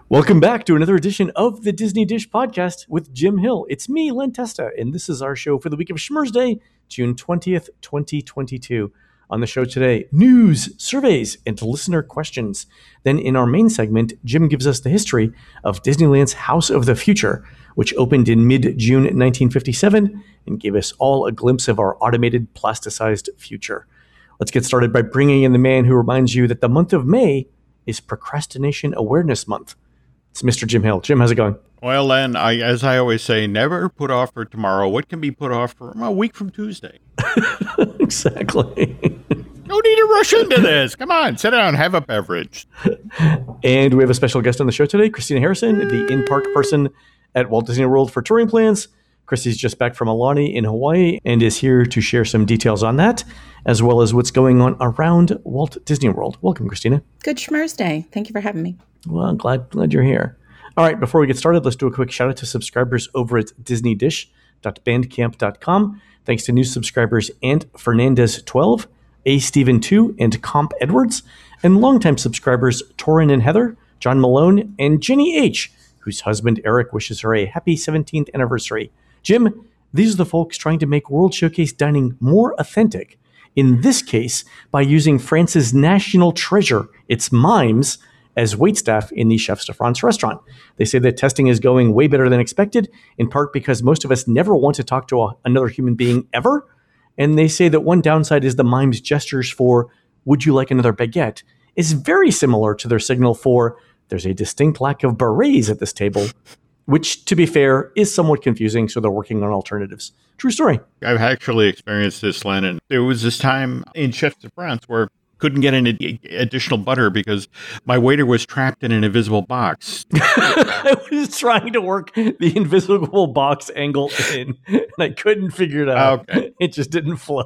Welcome back to another edition of the Disney Dish Podcast with Jim Hill. It's me, Len Testa, and this is our show for the week of Schmersday, June 20th, 2022. On the show today, news, surveys, and listener questions. Then in our main segment, Jim gives us the history of Disneyland's House of the Future, which opened in mid-June 1957 and gave us all a glimpse of our automated, plasticized future. Let's get started by bringing in the man who reminds you that the month of May is Procrastination Awareness Month. It's Mr. Jim Hill. Jim, how's it going? Well, Len, as I always say, never put off for tomorrow what can be put off for a week from Tuesday. Exactly. No need to rush into this. Come on, sit down, have a beverage. And we have a special guest on the show today, Christina Harrison, the in-park person at Walt Disney World for touring plans. Christy's just back from Aulani in Hawaii and is here to share some details on that, as well as what's going on around Walt Disney World. Welcome, Christina. Good Schmers Day. Thank you for having me. Well, I'm glad you're here. All right, before we get started, let's do a quick shout out to subscribers over at disneydish.bandcamp.com. Thanks to new subscribers Ant Fernandez12, A Steven 2, and Comp Edwards, and longtime subscribers Torin and Heather, John Malone, and Jenny H., whose husband Eric wishes her a happy 17th anniversary. Jim, these are the folks trying to make World Showcase dining more authentic. In this case, by using France's national treasure, its mimes, as waitstaff in the Chefs de France restaurant. They say that testing is going way better than expected, in part because most of us never want to talk to another human being ever. And they say that one downside is the mime's gestures for, would you like another baguette, is very similar to their signal for, there's a distinct lack of berets at this table, which, to be fair, is somewhat confusing, so they're working on alternatives. True story. I've actually experienced this, Len, and there was this time in Chefs de France where couldn't get any additional butter because my waiter was trapped in an invisible box. I was trying to work the invisible box angle in, and I couldn't figure it out. Okay. It just didn't flow.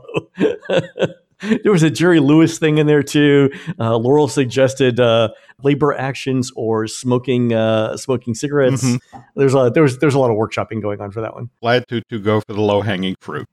There was a Jerry Lewis thing in there too. Laurel suggested labor actions or smoking cigarettes. Mm-hmm. There's a lot of workshopping going on for that one. Glad to go for the low-hanging fruit.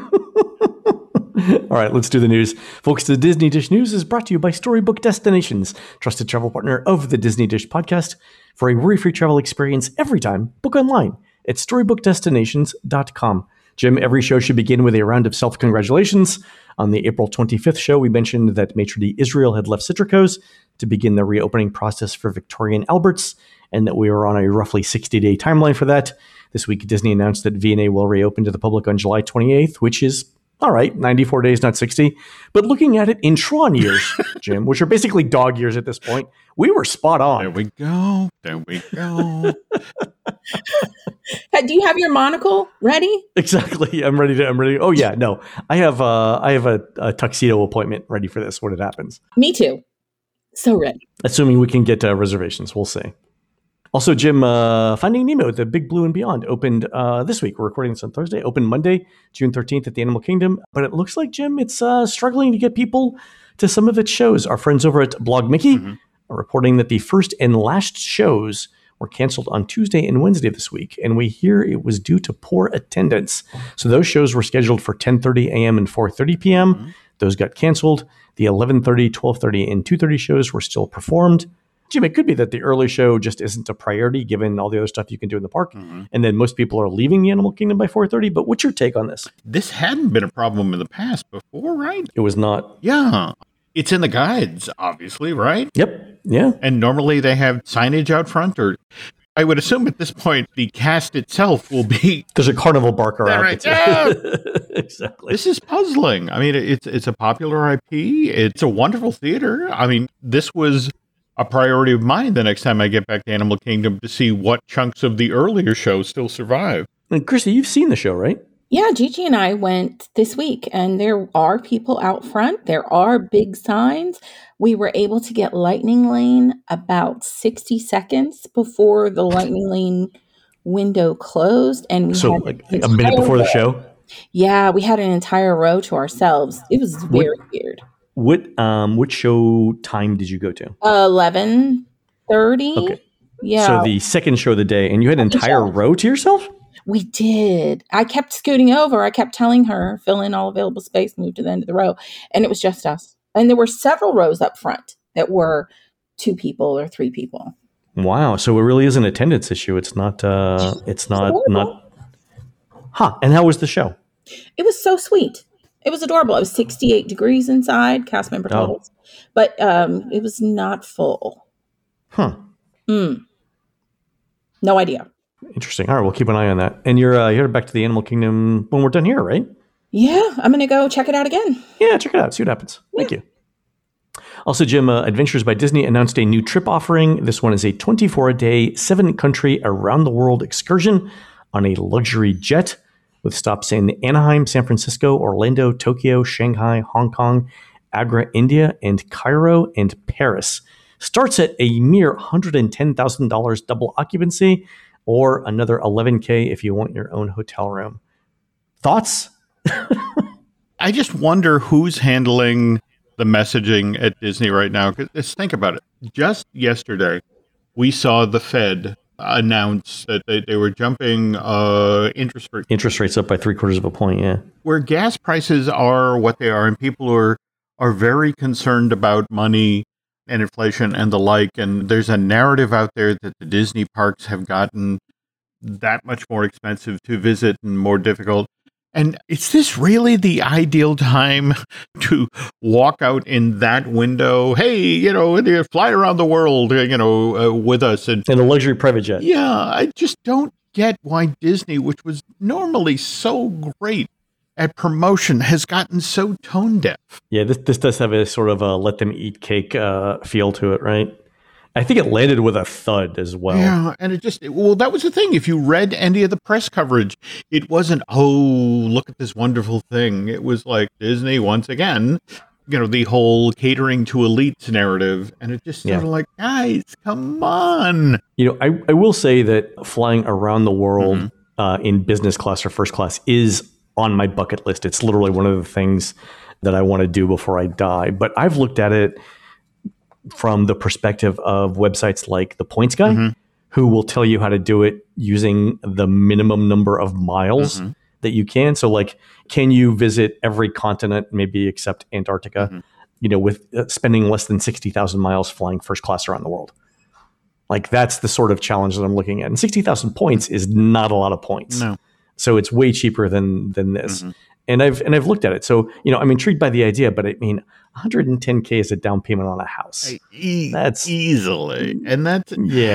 All right, let's do the news. Folks, the Disney Dish News is brought to you by Storybook Destinations, trusted travel partner of the Disney Dish podcast. For a worry-free travel experience every time, book online at StorybookDestinations.com. Jim, every show should begin with a round of self-congratulations. On the April 25th show, we mentioned that Maitre d' Israel had left Citricos to begin the reopening process for Victoria and Albert's, and that we were on a roughly 60-day timeline for that. This week, Disney announced that V&A will reopen to the public on July 28th, which is all right, 94 days, not 60. But looking at it in Tron years, Jim, which are basically dog years at this point, we were spot on. There we go. Do you have your monocle ready? Exactly. I'm ready. Oh yeah, no. I have a tuxedo appointment ready for this when it happens. Me too. So ready. Assuming we can get reservations. We'll see. Also, Jim, Finding Nemo, The Big Blue and Beyond, opened this week. We're recording this on Thursday. Opened Monday, June 13th at the Animal Kingdom. But it looks like, Jim, it's struggling to get people to some of its shows. Our friends over at Blog Mickey are reporting that the first and last shows were canceled on Tuesday and Wednesday this week. And we hear it was due to poor attendance. So those shows were scheduled for 10:30 a.m. and 4:30 p.m. Those got canceled. The 11:30, 12:30, and 2:30 shows were still performed. Jim, it could be that the early show just isn't a priority given all the other stuff you can do in the park. And then most people are leaving the Animal Kingdom by 4:30. But what's your take on this? This hadn't been a problem in the past before, right? It was not. Yeah. It's in the guides, obviously, right? Yep. Yeah. And normally they have signage out front, or I would assume at this point the cast itself will be. There's a carnival barker out. Right. Yeah. Exactly. This is puzzling. I mean, it's a popular IP. It's a wonderful theater. I mean, this was a priority of mine the next time I get back to Animal Kingdom to see what chunks of the earlier shows still survive. And Chrissy, you've seen the show, right? Yeah, Gigi and I went this week, and there are people out front. There are big signs. We were able to get Lightning Lane about 60 seconds before the Lightning Lane window closed. And we so had like a minute before the show? Yeah, we had an entire row to ourselves. It was very weird. What show time did you go to? 11:30. Okay. Yeah. So the second show of the day, and you had an entire row to yourself? We did. I kept scooting over. I kept telling her, fill in all available space, move to the end of the row. And it was just us. And there were several rows up front that were 2 people or 3 people. Wow. So it really is an attendance issue. It's not. Not. Huh. And how was the show? It was so sweet. It was adorable. It was 68 degrees inside, cast member totals, but it was not full. Huh. No idea. Interesting. All right, we'll keep an eye on that. And you're headed back to the Animal Kingdom when we're done here, right? Yeah, I'm going to go check it out again. Yeah, check it out. See what happens. Yeah. Thank you. Also, Jim, Adventures by Disney announced a new trip offering. This one is a 24-day, 7-country around-the-world excursion on a luxury jet with stops in Anaheim, San Francisco, Orlando, Tokyo, Shanghai, Hong Kong, Agra, India, and Cairo and Paris. Starts at a mere $110,000 double occupancy, or another $11K if you want your own hotel room. Thoughts? I just wonder who's handling the messaging at Disney right now. Because think about it. Just yesterday, we saw the Fed announce that they were jumping interest rates up by 0.75 points. Yeah, where gas prices are what they are, and people are very concerned about money and inflation and the like. And there's a narrative out there that the Disney parks have gotten that much more expensive to visit and more difficult. And is this really the ideal time to walk out in that window? Hey, fly around the world, with us. And in a luxury private jet. Yeah, I just don't get why Disney, which was normally so great at promotion, has gotten so tone deaf. Yeah, this does have a sort of a let them eat cake feel to it, right? I think it landed with a thud as well. Yeah, and that was the thing. If you read any of the press coverage, it wasn't, oh, look at this wonderful thing. It was like Disney, once again, the whole catering to elites narrative. And it just sort of like, guys, come on. I will say that flying around the world in business class or first class is on my bucket list. It's literally one of the things that I want to do before I die. But I've looked at it from the perspective of websites like The Points Guy, who will tell you how to do it using the minimum number of miles that you can. So like, can you visit every continent, maybe except Antarctica, with spending less than 60,000 miles flying first class around the world? Like, that's the sort of challenge that I'm looking at. And 60,000 points is not a lot of points. No. So it's way cheaper than this. And I've looked at it. So, I'm intrigued by the idea, but I mean, $110K is a down payment on a house. That's easily. And that's,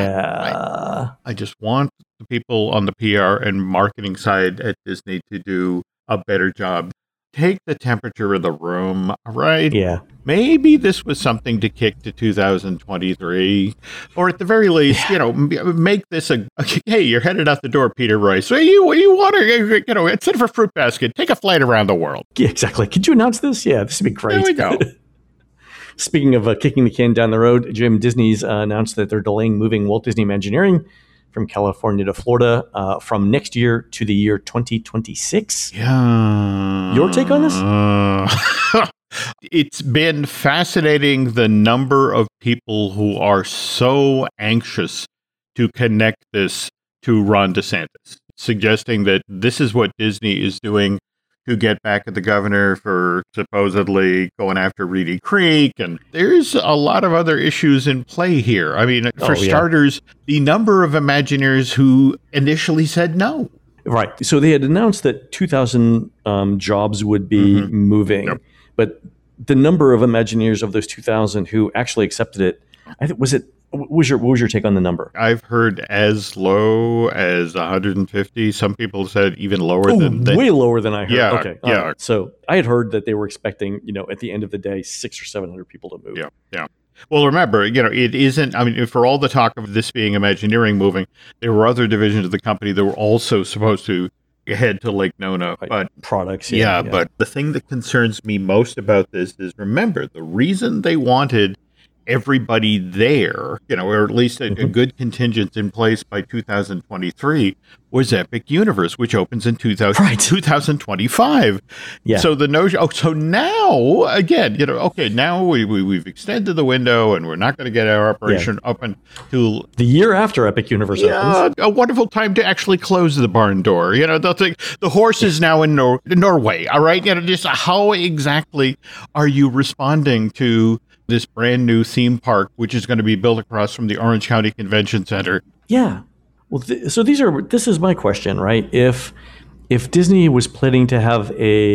I just want the people on the PR and marketing side at Disney to do a better job. Take the temperature of the room, right? Yeah. Maybe this was something to kick to 2023, or at the very least, make this hey, you're headed out the door, Peter Royce. So you want to, instead of a fruit basket, take a flight around the world. Yeah, exactly. Could you announce this? Yeah, this would be great. There we go. Speaking of kicking the can down the road, Jim, Disney's announced that they're delaying moving Walt Disney Imagineering from California to Florida from next year to the year 2026. Yeah. Your take on this? It's been fascinating, the number of people who are so anxious to connect this to Ron DeSantis, suggesting that this is what Disney is doing to get back at the governor for supposedly going after Reedy Creek. And there's a lot of other issues in play here. I mean, for starters, the number of Imagineers who initially said no. Right. So they had announced that 2,000 jobs would be moving. Yep. But the number of Imagineers of those 2,000 who actually accepted it, what was your take on the number? I've heard as low as 150. Some people said even lower than that. Way lower than I heard. Yeah, okay. Yeah. Right. So I had heard that they were expecting, at the end of the day, 600 or 700 people to move. Yeah. Well, remember, it isn't, I mean, for all the talk of this being Imagineering moving, there were other divisions of the company that were also supposed to head to Lake Nona, but products. Yeah, but the thing that concerns me most about this is, remember, the reason they wanted everybody there, or at least a good contingent in place by 2023 was Epic Universe, which opens in 2025. Yeah. So the notion, so now again, now we've extended the window and we're not going to get our operation up until the year after Epic Universe opens. A wonderful time to actually close the barn door. The horse is now in Norway. All right. Just how exactly are you responding to this brand new theme park, which is going to be built across from the Orange County Convention Center. Yeah. Well, so this is my question, right? If Disney was planning to have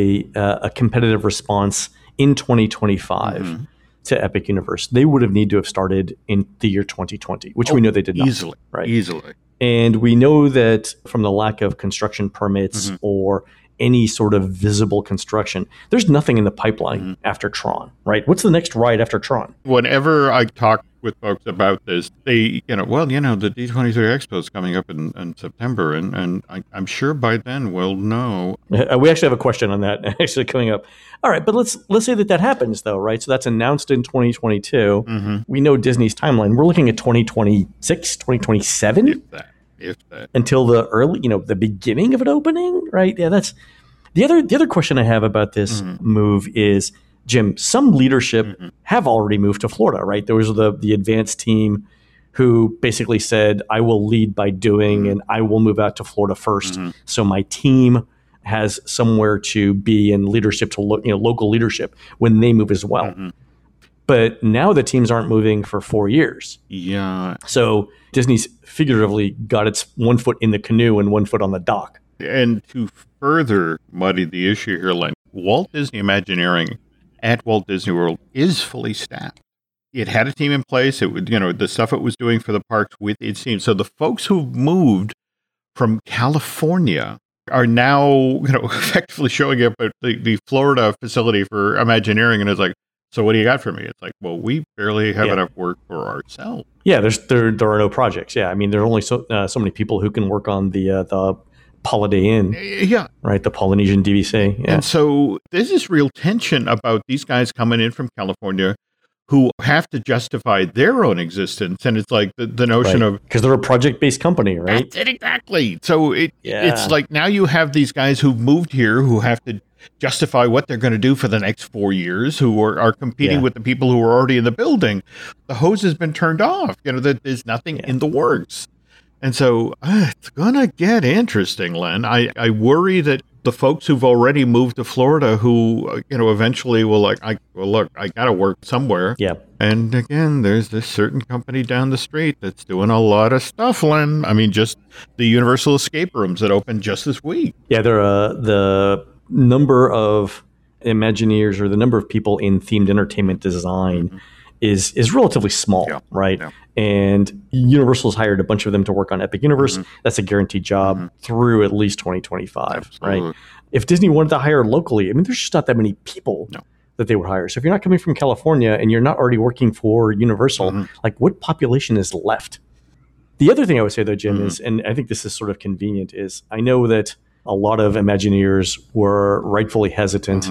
a competitive response in 2025 to Epic Universe, they would have need to have started in the year 2020, which we know they did not. Easily, right? Easily. And we know that from the lack of construction permits or any sort of visible construction, there's nothing in the pipeline after Tron, right? What's the next ride after Tron? Whenever I talk with folks about this, they, the D23 Expo is coming up in September, and I'm sure by then we'll know. We actually have a question on that actually coming up. All right, but let's say that happens though, right? So that's announced in 2022. We know Disney's timeline. We're looking at 2026, 2027? If that. Until the early, the beginning of an opening, right? Yeah, that's the other question I have about this move is, Jim, some leadership have already moved to Florida, right? There was the advanced team who basically said, I will lead by doing and I will move out to Florida first. So my team has somewhere to be in leadership to look, local leadership when they move as well. But now the teams aren't moving for 4 years. Yeah. So Disney's figuratively got its one foot in the canoe and one foot on the dock. And to further muddy the issue here, Len, Walt Disney Imagineering at Walt Disney World is fully staffed. It had a team in place. It would, the stuff it was doing for the parks with its team. So the folks who've moved from California are now, effectively showing up at the Florida facility for Imagineering, and it's like, so what do you got for me? It's like, well, we barely have enough work for ourselves. Yeah, there are no projects. Yeah, I mean, there are only so many people who can work on the Holiday Inn. Yeah. Right, the Polynesian DVC. Yeah. And so there's this real tension about these guys coming in from California who have to justify their own existence. And it's like the notion of... Because they're a project-based company, right? That's it, exactly. So it's like now you have these guys who've moved here who have to justify what they're going to do for the next 4 years, who are competing with the people who are already in the building. The hose has been turned off. That there's nothing in the works. And so it's going to get interesting, Len. I worry that the folks who've already moved to Florida who, eventually will I got to work somewhere. Yeah. And again, there's this certain company down the street that's doing a lot of stuff, Len. I mean, just the Universal Escape Rooms that opened just this week. Yeah, the number of Imagineers or the number of people in themed entertainment design is relatively small, right? Yeah. And Universal's hired a bunch of them to work on Epic Universe. That's a guaranteed job through at least 2025, Absolutely. Right? If Disney wanted to hire locally, I mean, there's just not that many people that they would hire. So if you're not coming from California and you're not already working for Universal, like what population is left? The other thing I would say though, Jim, is, and I think this is sort of convenient, is I know that a lot of Imagineers were rightfully hesitant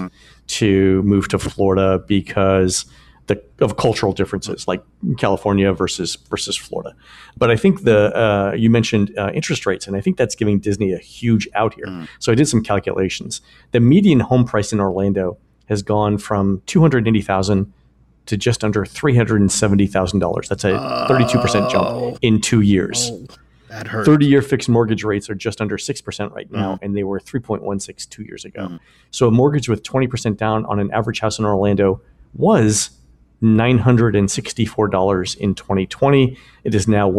to move to Florida because of cultural differences, like California versus Florida. But I think you mentioned interest rates, and I think that's giving Disney a huge out here. So I did some calculations. The median home price in Orlando has gone from $280,000 to just under $370,000. That's a 32% jump in 2 years. That hurts. 30-year fixed mortgage rates are just under 6% right now, and they were 3.16 2 years ago. So a mortgage with 20% down on an average house in Orlando was $964 in 2020. It is now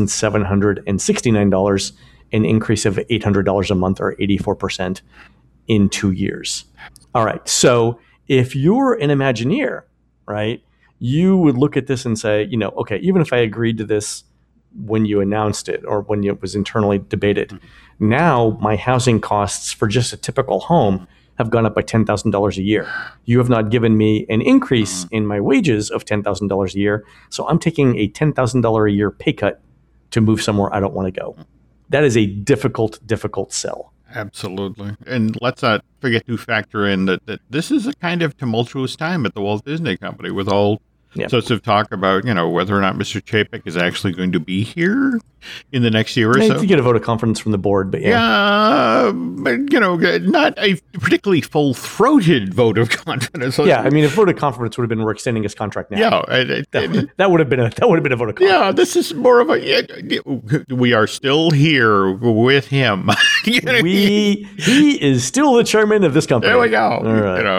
$1,769, an increase of $800 a month or 84% in 2 years. All right. So if you're an Imagineer, right, you would look at this and say, okay, even if I agreed to this when you announced it or when it was internally debated, now my housing costs for just a typical home have gone up by $10,000 a year. You have not given me an increase in my wages of $10,000 a year, so I'm taking a $10,000 a year pay cut to move somewhere I don't want to go. That is a difficult sell. Absolutely. And let's not forget to factor in that this is a kind of tumultuous time at the Walt Disney Company with all sorts of talk about, whether or not Mr. Chapek is actually going to be here in the next year or so. You get a vote of confidence from the board, but but, not a particularly full-throated vote of confidence. Yeah, I mean, a vote of confidence would have been we're extending his contract now. Yeah. That would have been a vote of confidence. Yeah, this is more of we are still here with him. He is still the chairman of this company. There we go. All right.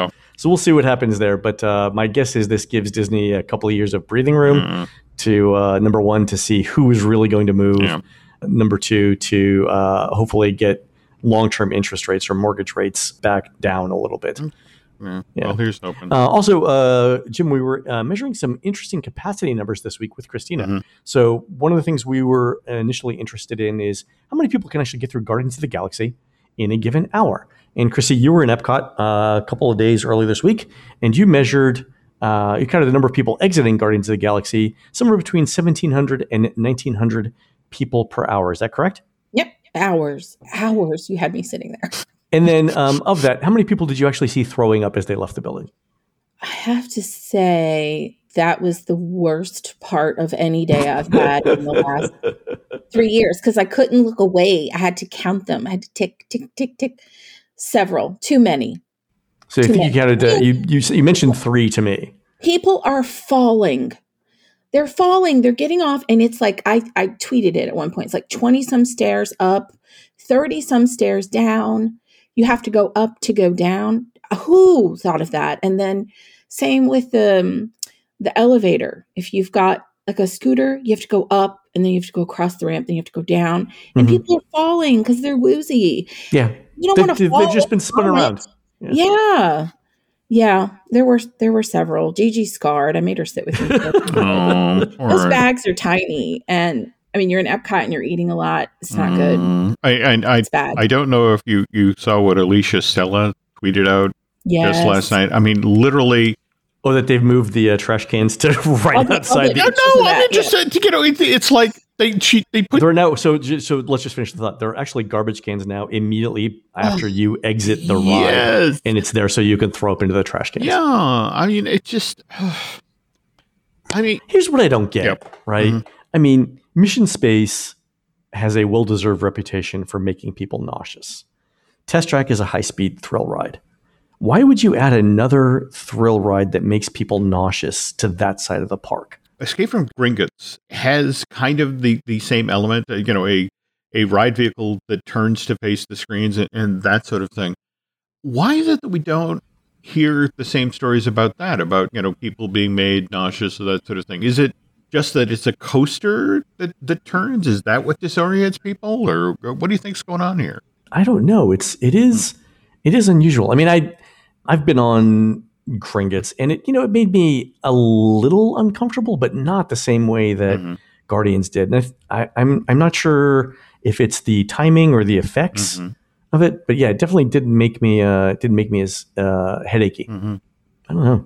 So we'll see what happens there. But my guess is this gives Disney a couple of years of breathing room to, number one, to see who is really going to move. Yeah. Number two, to hopefully get long-term interest rates or mortgage rates back down a little bit. Yeah. Well, here's hoping. Also, Jim, we were measuring some interesting capacity numbers this week with Christina. So one of the things we were initially interested in is how many people can actually get through Guardians of the Galaxy in a given hour. And Chrissy, you were in Epcot a couple of days earlier this week, and you measured kind of the number of people exiting Guardians of the Galaxy, somewhere between 1,700 and 1,900 people per hour. Is that correct? Yep. Hours. You had me sitting there. And then of that, how many people did you actually see throwing up as they left the building? I have to say that was the worst part of any day I've had in the last 3 years because I couldn't look away. I had to count them. I had to tick, tick, tick, tick. Several. Too many. So I think you counted, you mentioned 3 to me. People are falling. They're falling. They're getting off. And it's like, I tweeted it at one point. It's like 20 some stairs up, 30 some stairs down. You have to go up to go down. Who thought of that? And then same with the elevator. If you've got like a scooter, you have to go up and then you have to go across the ramp. Then you have to go down. And people are falling because they're woozy. Yeah. You don't want to fall. They've just been spun around. Yeah. There were several. Gigi scarred. I made her sit with me. Those bags are tiny. And I mean, you're in Epcot and you're eating a lot. It's not good. It's bad. I don't know if you saw what Alicia Stella tweeted out just last night. I mean, literally. Oh, that they've moved the trash cans to outside. It's like they put. They're now so let's just finish the thought. They're actually garbage cans now immediately after you exit the ride, and it's there so you can throw up into the trash cans. Yeah, I mean, it's just. Here's what I don't get. Right? I mean, Mission Space has a well-deserved reputation for making people nauseous. Test Track is a high-speed thrill ride. Why would you add another thrill ride that makes people nauseous to that side of the park? Escape from Gringotts has kind of the same element, a ride vehicle that turns to face the screens and that sort of thing. Why is it that we don't hear the same stories about that, about, people being made nauseous or that sort of thing? Is it just that it's a coaster that turns? Is that what disorients people? Or what do you think's going on here? I don't know. It is unusual. I mean, I've been on Gringotts, and it made me a little uncomfortable, but not the same way that Guardians did. And I'm not sure if it's the timing or the effects of it, but yeah, it definitely didn't make me as headachy. I don't know.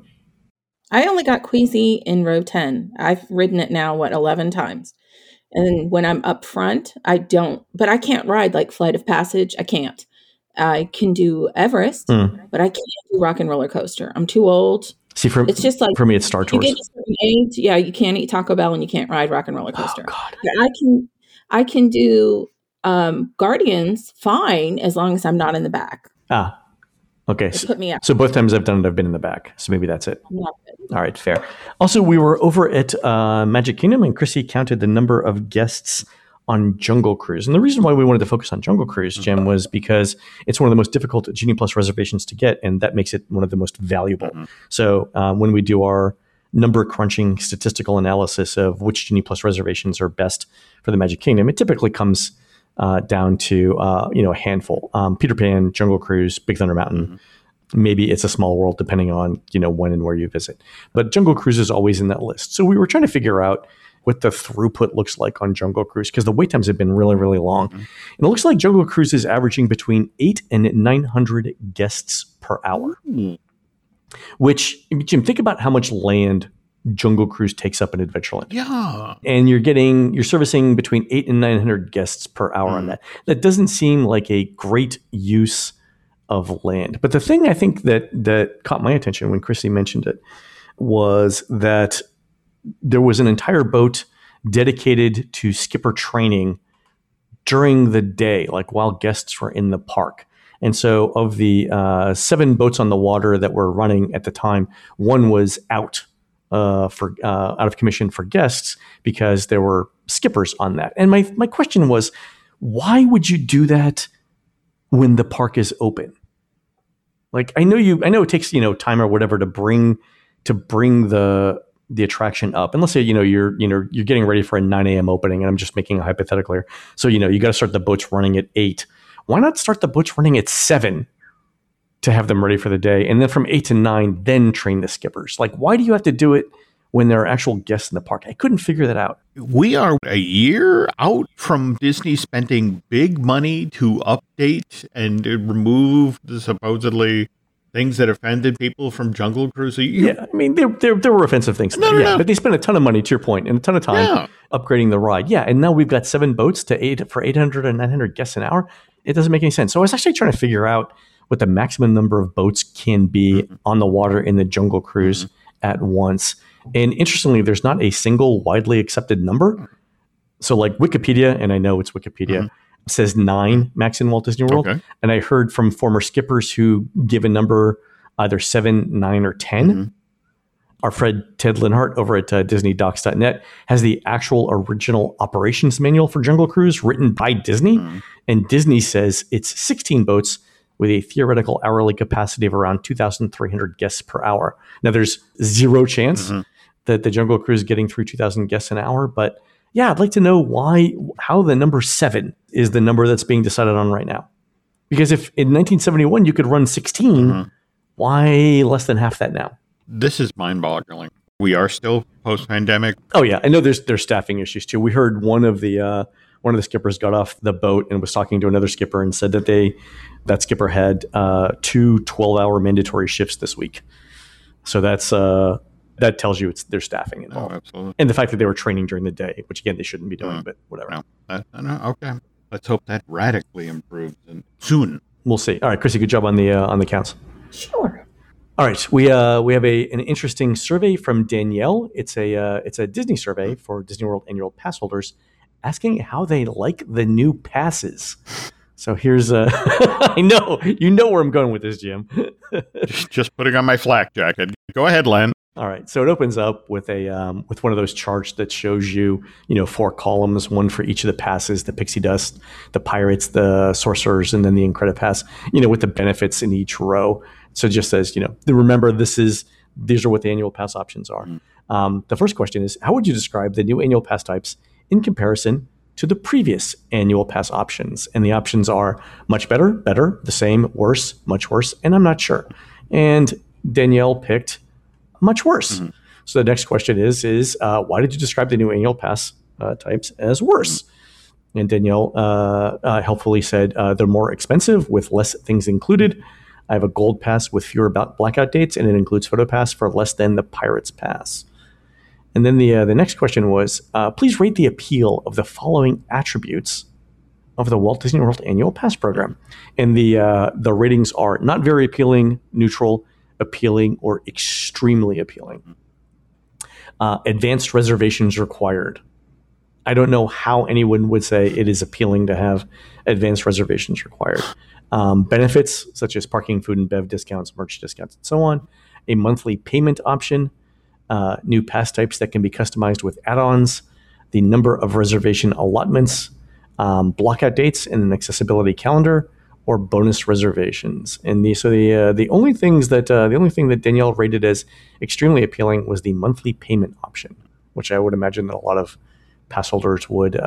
I only got queasy in row 10. I've ridden it now 11 times, and when I'm up front, I don't. But I can't ride like Flight of Passage. I can't. I can do Everest, but I can't do Rock and Roller Coaster. I'm too old. See, it's just like for me, it's Star Tours. You get a certain age, you can't eat Taco Bell and you can't ride Rock and Roller Coaster. Oh, God. But I can do Guardians fine as long as I'm not in the back. Okay. Put me up. So both times I've done it, I've been in the back. So maybe that's it. All right, fair. Also, we were over at Magic Kingdom, and Chrissy counted the number of guests on Jungle Cruise. And the reason why we wanted to focus on Jungle Cruise, Jim, was because it's one of the most difficult Genie Plus reservations to get, and that makes it one of the most valuable. So when we do our number crunching statistical analysis of which Genie Plus reservations are best for the Magic Kingdom, it typically comes down to a handful. Peter Pan, Jungle Cruise, Big Thunder Mountain. Maybe It's a Small World, depending on when and where you visit. But Jungle Cruise is always in that list. So we were trying to figure out what the throughput looks like on Jungle Cruise, because the wait times have been really, really long. And it looks like Jungle Cruise is averaging between 800 and 900 guests per hour. Which, Jim, think about how much land Jungle Cruise takes up in Adventureland. Yeah. And you're servicing between 800 and 900 guests per hour on that. That doesn't seem like a great use of land. But the thing I think that caught my attention when Chrissy mentioned it was that there was an entire boat dedicated to skipper training during the day, like while guests were in the park. And so of the 7 boats on the water that were running at the time, one was out of commission for guests because there were skippers on that. And my question was, why would you do that when the park is open? Like I know it takes, time or whatever to bring the attraction up. And let's say, you're getting ready for a 9 a.m. opening, and I'm just making a hypothetical here. So, you got to start the boats running at 8. Why not start the boats running at 7 to have them ready for the day? And then from 8 to 9, then train the skippers. Like, why do you have to do it when there are actual guests in the park? I couldn't figure that out. We are a year out from Disney spending big money to update and remove the supposedly things that offended people from Jungle Cruise. Yeah, I mean, there were offensive things. No. But they spent a ton of money, to your point, and a ton of time upgrading the ride. Yeah, and now we've got 7 boats for 800 and 900 guests an hour. It doesn't make any sense. So I was actually trying to figure out what the maximum number of boats can be on the water in the Jungle Cruise at once. And interestingly, there's not a single widely accepted number. So like Wikipedia, and I know it's Wikipedia, says 9 max in Walt Disney World. Okay. And I heard from former skippers who give a number either 7, 9, or 10. Our friend Ted Linhart over at DisneyDocs.net has the actual original operations manual for Jungle Cruise written by Disney. And Disney says it's 16 boats with a theoretical hourly capacity of around 2,300 guests per hour. Now, there's zero chance that the Jungle Cruise is getting through 2,000 guests an hour. But yeah, I'd like to know how the number 7 is the number that's being decided on right now. Because if in 1971 you could run 16, why less than half that now? This is mind-boggling. We are still post-pandemic. Oh yeah, I know there's staffing issues too. We heard one of the skippers got off the boat and was talking to another skipper and said that skipper had 2 12-hour mandatory shifts this week. So that tells you there's staffing involved. Oh, absolutely. And the fact that they were training during the day, which again they shouldn't be doing, but whatever. No, okay. Let's hope that radically improves soon. We'll see. All right, Chrissy, good job on the counts. Sure. All right, we have an interesting survey from Danielle. It's a Disney survey for Disney World annual pass holders, asking how they like the new passes. So here's I know you know where I'm going with this, Jim. just putting on my flak jacket. Go ahead, Len. All right, so it opens up with with one of those charts that shows you 4 columns, one for each of the passes: the Pixie Dust, the Pirates, the Sorcerers, and then the Incredipass. With the benefits in each row. So it just says, remember these are what the annual pass options are. The first question is, how would you describe the new annual pass types in comparison to the previous annual pass options? And the options are much better, better, the same, worse, much worse, and I'm not sure. And Danielle picked much worse. So the next question is why did you describe the new annual pass types as worse? And Danielle helpfully said they're more expensive with less things included. I have a gold pass with fewer blackout dates, and it includes photo pass for less than the Pirates pass. And then the next question was, please rate the appeal of the following attributes of the Walt Disney World Annual Pass program. And the ratings are not very appealing, neutral, appealing, or extremely appealing. Advanced reservations required. I don't know how anyone would say it is appealing to have advanced reservations required. Benefits such as parking, food and bev discounts, merch discounts, and so on. A monthly payment option. New pass types that can be customized with add-ons. The number of reservation allotments. Blockout dates and an accessibility calendar, or bonus reservations. And the only thing that Danielle rated as extremely appealing was the monthly payment option, which I would imagine that a lot of pass holders would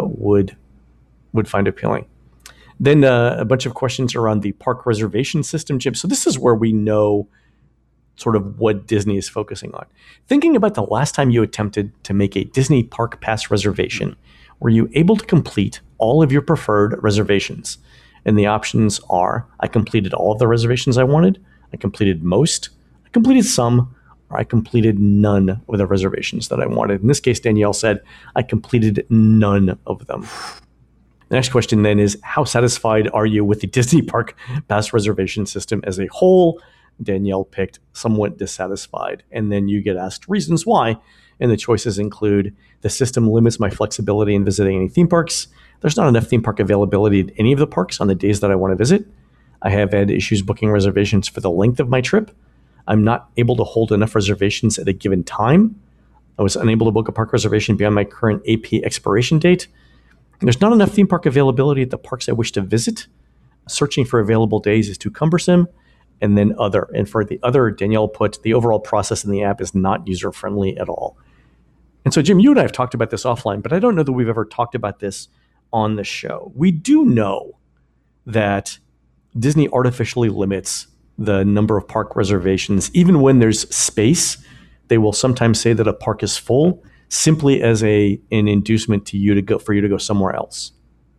find appealing. Then a bunch of questions around the park reservation system, Jim. So this is where we know sort of what Disney is focusing on. Thinking about the last time you attempted to make a Disney park pass reservation, were you able to complete all of your preferred reservations? And the options are, I completed all of the reservations I wanted, I completed most, I completed some, or I completed none of the reservations that I wanted. In this case, Danielle said, I completed none of them. The next question then is, how satisfied are you with the Disney Park Pass reservation system as a whole? Danielle picked somewhat dissatisfied. And then you get asked reasons why. And the choices include, the system limits my flexibility in visiting any theme parks. There's not enough theme park availability at any of the parks on the days that I want to visit. I have had issues booking reservations for the length of my trip. I'm not able to hold enough reservations at a given time. I was unable to book a park reservation beyond my current AP expiration date. There's not enough theme park availability at the parks I wish to visit. Searching for available days is too cumbersome. and then other. And for the other, Danielle put, the overall process in the app is not user-friendly at all. And so, Jim, you and I have talked about this offline, but I don't know that we've ever talked about this on the show. We do know that Disney artificially limits the number of park reservations. Even when there's space, they will sometimes say that a park is full simply as an inducement to you to go, for you to go somewhere else.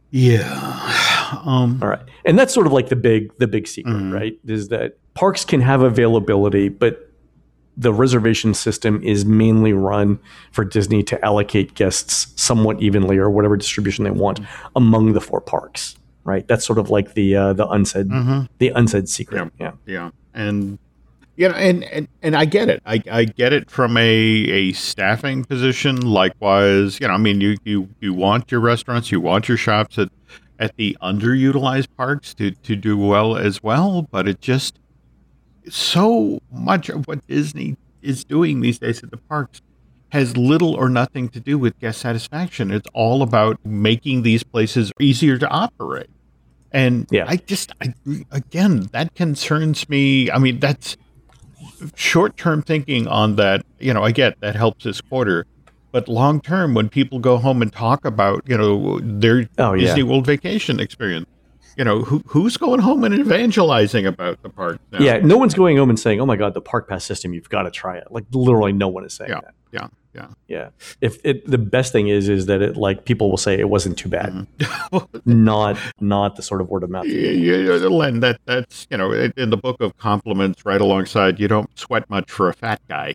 Yeah. All right. And that's sort of like the big secret, right? Is that parks can have availability, but the reservation system is mainly run for Disney to allocate guests somewhat evenly, or whatever distribution they want, among the 4 parks, right? That's sort of like the unsaid secret. Yeah. And and I get it. I get it from a staffing position. Likewise, I mean, you want your restaurants, you want your shops at the underutilized parks to do well as well. But it just, so much of what Disney is doing these days at the parks has little or nothing to do with guest satisfaction. It's all about making these places easier to operate. And again, that concerns me. I mean, that's short-term thinking on that. I get that helps this quarter, but long-term, when people go home and talk about, their Disney World vacation experience, who's going home and evangelizing about the park now? Yeah, no one's going home and saying, "Oh my God, the Park Pass system, you've got to try it." Like, literally, no one is saying that. Yeah. If the best thing is that it, like, people will say it wasn't too bad, not the sort of word of mouth. Len, that's in the book of compliments, right alongside, you don't sweat much for a fat guy.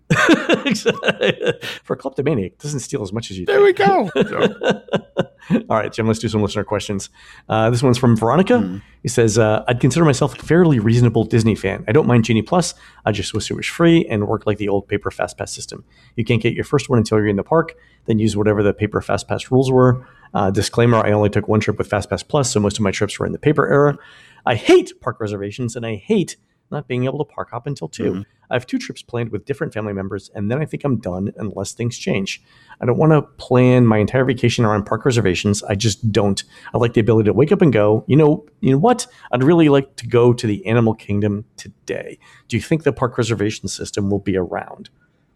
For a kleptomaniac, it doesn't steal as much as you think. There we go. All right, Jim, let's do some listener questions. This one's from Veronica. He says, I'd consider myself a fairly reasonable Disney fan. I don't mind Genie Plus. I just wish it was free and worked like the old paper FastPass system. You can't get your first one until you're in the park, then use whatever the paper FastPass rules were. Disclaimer, I only took one trip with FastPass Plus, so most of my trips were in the paper era. I hate park reservations, and I hate not being able to park hop until 2. I have 2 trips planned with different family members, and then I think I'm done unless things change. I don't want to plan my entire vacation around park reservations. I just don't. I like the ability to wake up and go, you know what? I'd really like to go to the Animal Kingdom today. Do you think the park reservation system will be around?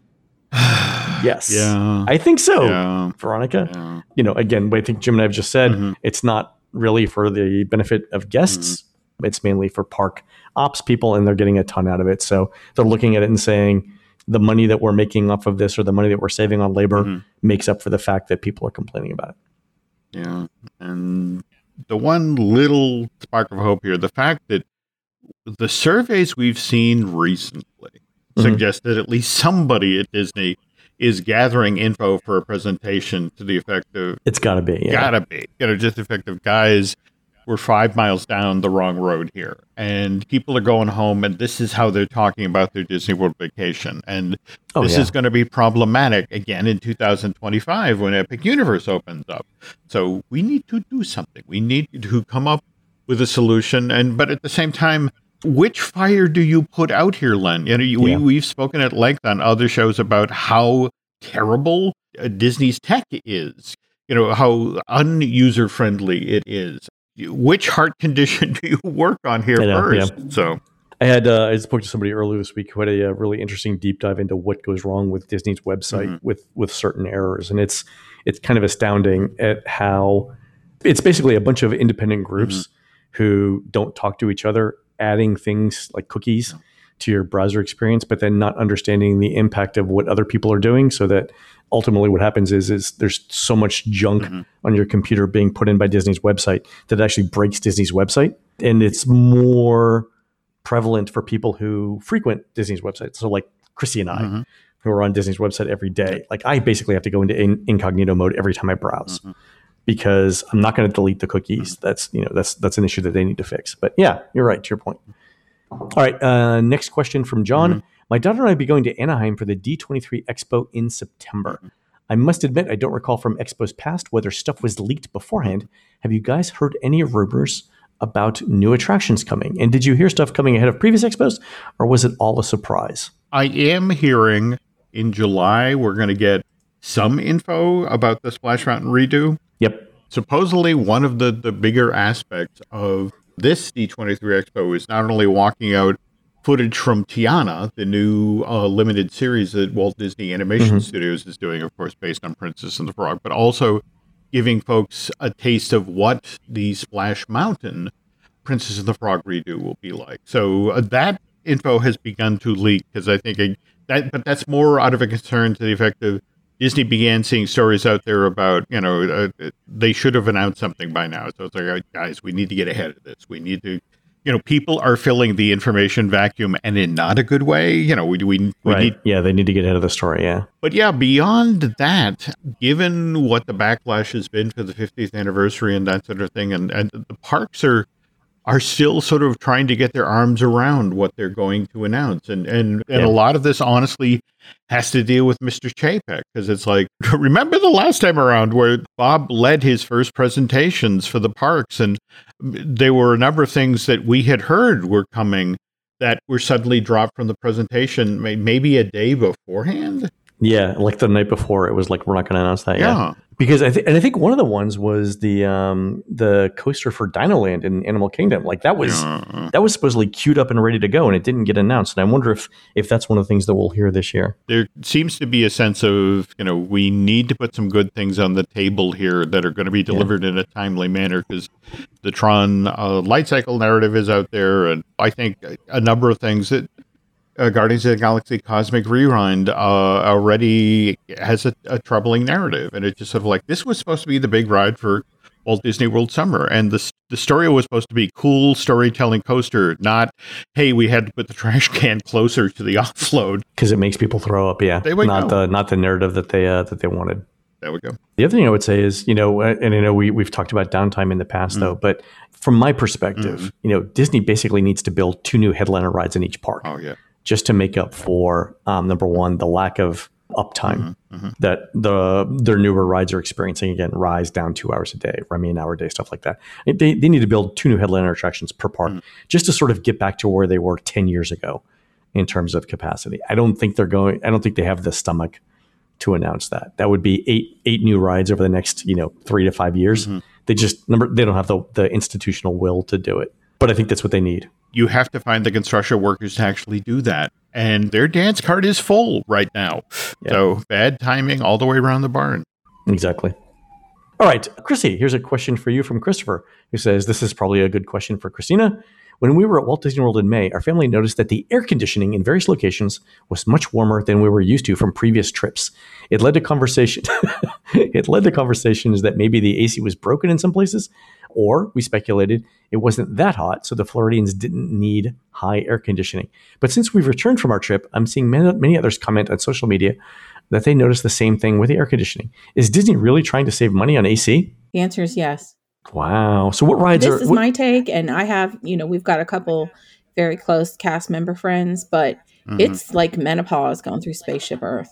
Yes. Yeah. I think so, Veronica. Yeah. Again, what I think Jim and I have just said, it's not really for the benefit of guests. It's mainly for park ops people, and they're getting a ton out of it. So they're looking at it and saying, the money that we're making off of this, or the money that we're saving on labor, makes up for the fact that people are complaining about it. Yeah. And the one little spark of hope here, the fact that the surveys we've seen recently suggest that at least somebody at Disney is gathering info for a presentation to the effect of, it's gotta be, just the effect of, guys, we're 5 miles down the wrong road here, and people are going home, and this is how they're talking about their Disney World vacation. And this is going to be problematic again in 2025 when Epic Universe opens up. So we need to do something. We need to come up with a solution. But at the same time, which fire do you put out here, Len? We've spoken at length on other shows about how terrible Disney's tech is, how un-user-friendly it is. Which heart condition do you work on here first? Yeah. So I spoke to somebody earlier this week who had a really interesting deep dive into what goes wrong with Disney's website with certain errors, and it's kind of astounding at how it's basically a bunch of independent groups who don't talk to each other, adding things like cookies to your browser experience, but then not understanding the impact of what other people are doing, so that ultimately what happens is there's so much junk on your computer being put in by Disney's website that it actually breaks Disney's website. And it's more prevalent for people who frequent Disney's website. So like Chrissy and I, who are on Disney's website every day, like I basically have to go into incognito mode every time I browse because I'm not going to delete the cookies. That's an issue that they need to fix. But yeah, you're right, to your point. All right. Next question from John. My daughter and I will be going to Anaheim for the D23 Expo in September. I must admit, I don't recall from Expos past whether stuff was leaked beforehand. Have you guys heard any rumors about new attractions coming? And did you hear stuff coming ahead of previous Expos, or was it all a surprise? I am hearing in July we're going to get some info about the Splash Mountain redo. Yep. Supposedly one of the bigger aspects of this D23 Expo is not only walking out footage from Tiana, the new limited series that Walt Disney Animation Studios is doing, of course, based on Princess and the Frog, but also giving folks a taste of what the Splash Mountain Princess and the Frog redo will be like. So that info has begun to leak, because I think but that's more out of a concern to the effect of Disney began seeing stories out there about, they should have announced something by now. So it's like, guys, we need to get ahead of this. We need to, people are filling the information vacuum, and in not a good way. We need. Yeah, they need to get ahead of the story. Yeah. But yeah, beyond that, given what the backlash has been for the 50th anniversary and that sort of thing, and the parks are still sort of trying to get their arms around what they're going to announce. And a lot of this, honestly, has to deal with Mr. Chapek, because it's like, remember the last time around where Bob led his first presentations for the parks, and there were a number of things that we had heard were coming that were suddenly dropped from the presentation maybe a day beforehand? Yeah, like the night before, it was like, we're not going to announce that yet. Because I think one of the ones was the coaster for Dinoland in Animal Kingdom. Like that was supposedly queued up and ready to go, and it didn't get announced. And I wonder if that's one of the things that we'll hear this year. There seems to be a sense of, we need to put some good things on the table here that are going to be delivered in a timely manner, because the Tron light cycle narrative is out there, and I think a number of things that Guardians of the Galaxy Cosmic Rewind already has a troubling narrative. And it's just sort of like, this was supposed to be the big ride for Walt Disney World Summer. And the story was supposed to be cool storytelling coaster, not, hey, we had to put the trash can closer to the offload. Because it makes people throw up, yeah. Not the narrative that they wanted. There we go. The other thing I would say is, and I know we've talked about downtime in the past, though, but from my perspective, Disney basically needs to build 2 new headliner rides in each park. Oh, yeah. Just to make up for, number one, the lack of uptime that their newer rides are experiencing. Again, Rise down 2 hours a day, Remy an hour a day, stuff like that. They need to build 2 new headliner attractions per park just to sort of get back to where they were 10 years ago in terms of capacity. I don't think they have the stomach to announce that. That would be eight new rides over the next 3 to 5 years. They don't have the institutional will to do it. But I think that's what they need. You have to find the construction workers to actually do that. And their dance card is full right now. Yeah. So bad timing all the way around the barn. Exactly. All right, Chrissy, here's a question for you from Christopher, who says, this is probably a good question for Christina. When we were at Walt Disney World in May, our family noticed that the air conditioning in various locations was much warmer than we were used to from previous trips. It led to conversations that maybe the AC was broken in some places, or we speculated it wasn't that hot, so the Floridians didn't need high air conditioning. But since we've returned from our trip, I'm seeing many others comment on social media that they noticed the same thing with the air conditioning. Is Disney really trying to save money on AC? The answer is yes. Wow. So what rides This is my take, and I have, we've got a couple very close cast member friends, but it's like menopause going through Spaceship Earth.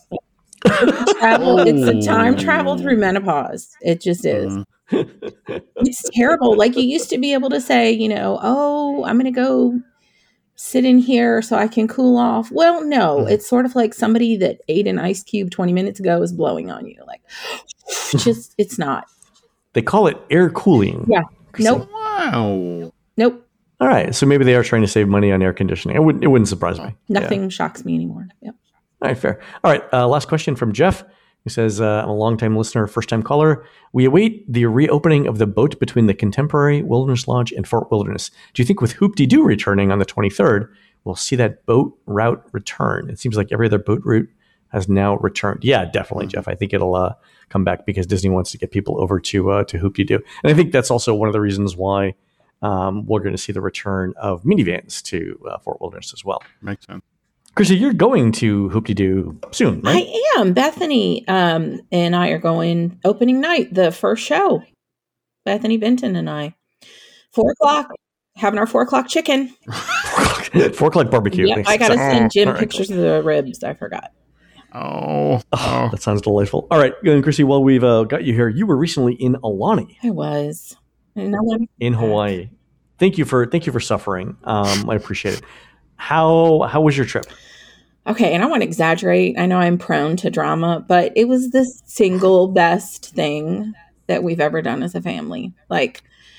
It's a time travel through menopause. It just is. It's terrible. Like you used to be able to say, I'm going to go sit in here so I can cool off. Well, no, it's sort of like somebody that ate an ice cube 20 minutes ago is blowing on you. Like, it's not. They call it air cooling. Yeah. Nope. Wow. Nope. All right. So maybe they are trying to save money on air conditioning. It wouldn't surprise me. Nothing shocks me anymore. Yep. All right. Fair. All right. Last question from Jeff, who says, I'm a longtime listener, first-time caller. We await the reopening of the boat between the Contemporary, Wilderness Lodge, and Fort Wilderness. Do you think with Hoop-Dee-Doo returning on the 23rd, we'll see that boat route return? It seems like every other boat route has now returned. Yeah, definitely, Jeff. I think it'll come back because Disney wants to get people over to Hoop-Dee-Doo. And I think that's also one of the reasons why we're going to see the return of minivans to Fort Wilderness as well. Makes sense. Chrissy, you're going to Hoop-Dee-Doo soon, right? I am. Bethany and I are going opening night, the first show. Bethany Benton and I. 4:00, having our 4:00 chicken. 4:00 barbecue. Yep, I got to send Jim pictures of the ribs. I forgot. Oh, that sounds delightful. All right, and Chrissy, while we've got you here, you were recently in Aulani. I was. In Hawaii. Thank you for suffering. I appreciate it. How was your trip? Okay, and I want to exaggerate. I know I'm prone to drama, but it was the single best thing that we've ever done as a family. Like,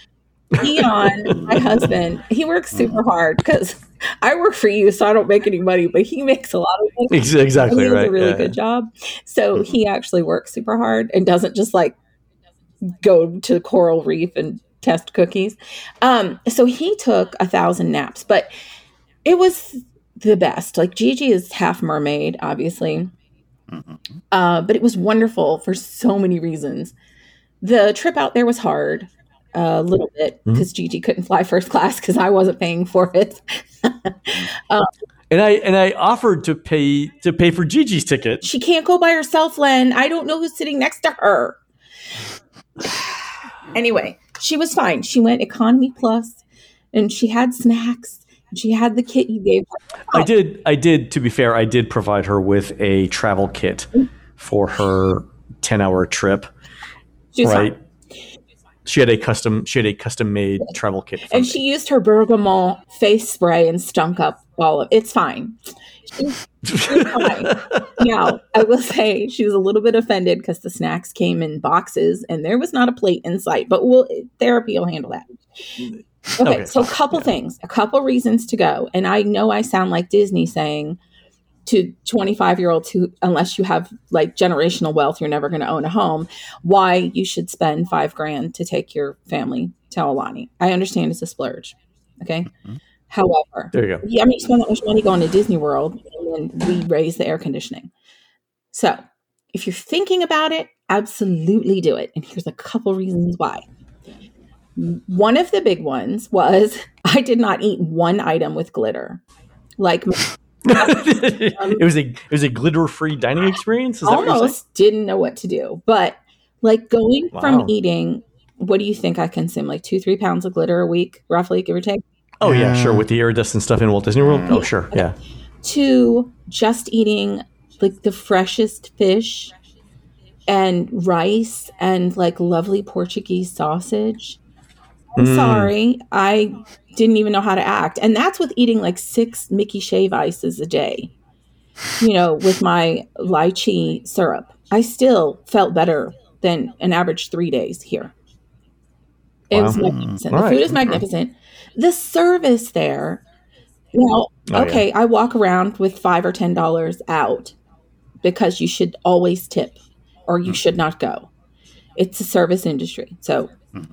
Dion, my husband, he works super hard because I work for you, so I don't make any money, but he makes a lot of money. Exactly He does right. a really good job. So he actually works super hard and doesn't just like go to Coral Reef and test cookies. So he took 1,000 naps, but it was the best. Like Gigi is half mermaid, obviously. But it was wonderful for so many reasons. The trip out there was hard a little bit because Gigi couldn't fly first class because I wasn't paying for it. And I offered to pay for Gigi's ticket. She can't go by herself, Len. I don't know who's sitting next to her. Anyway, she was fine. She went economy plus, and she had snacks. And she had the kit you gave her. I did. To be fair, I did provide her with a travel kit for her 10-hour trip. She was right. fine. She had a custom made travel kit. And she used her bergamot face spray and stunk up all of it's fine. She's fine. Now, I will say she was a little bit offended because the snacks came in boxes and there was not a plate in sight, but therapy will handle that. Okay, so a couple things, a couple reasons to go. And I know I sound like Disney saying to 25-year-olds who, unless you have like generational wealth, you're never going to own a home, why you should spend $5,000 to take your family to Aulani. I understand it's a splurge. Okay. Mm-hmm. However, there you go. Yeah, I mean, you spend that much money going to Disney World and then we raise the air conditioning. So if you're thinking about it, absolutely do it. And here's a couple reasons why. One of the big ones was I did not eat one item with glitter. Like it was a glitter-free dining experience. Is almost didn't know what to do, but like going from eating, what do you think I consume? Like 2-3 pounds of glitter a week, roughly, give or take. Oh yeah, sure. With the iridescent stuff in Walt Disney World. Oh sure, yeah. To just eating like the freshest fish and rice and like lovely Portuguese sausage. I'm sorry, I didn't even know how to act. And that's with eating like 6 Mickey Shave ices a day, with my lychee syrup. I still felt better than an average 3 days here. It was magnificent. The food is magnificent. The service there, I walk around with $5 or $10 out because you should always tip or you should not go. It's a service industry. So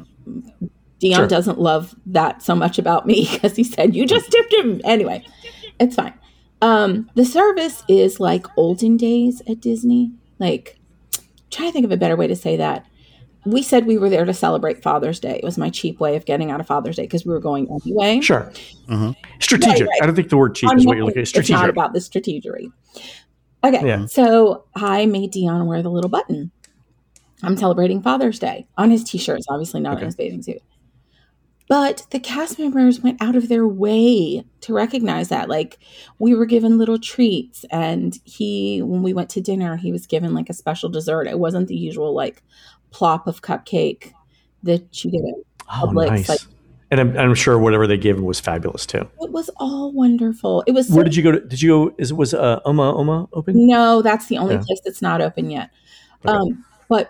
Dion doesn't love that so much about me because he said, you just tipped him. Anyway, it's fine. The service is like olden days at Disney. Like, trying to think of a better way to say that. We said we were there to celebrate Father's Day. It was my cheap way of getting out of Father's Day because we were going anyway. Sure. Mm-hmm. Strategic. Right. I don't think the word cheap is what you're looking at. Strategic. It's not about the strategery. Okay. So I made Dion wear the little button. I'm celebrating Father's Day on his t-shirts, obviously not on his bathing suit. But the cast members went out of their way to recognize that. Like, we were given little treats, and when we went to dinner, he was given like a special dessert. It wasn't the usual like plop of cupcake that you get at Publix. Nice. Like, and I'm sure whatever they gave him was fabulous too. It was all wonderful. It was. Where did you go? Was Oma open? No, that's the only place that's not open yet. Okay. But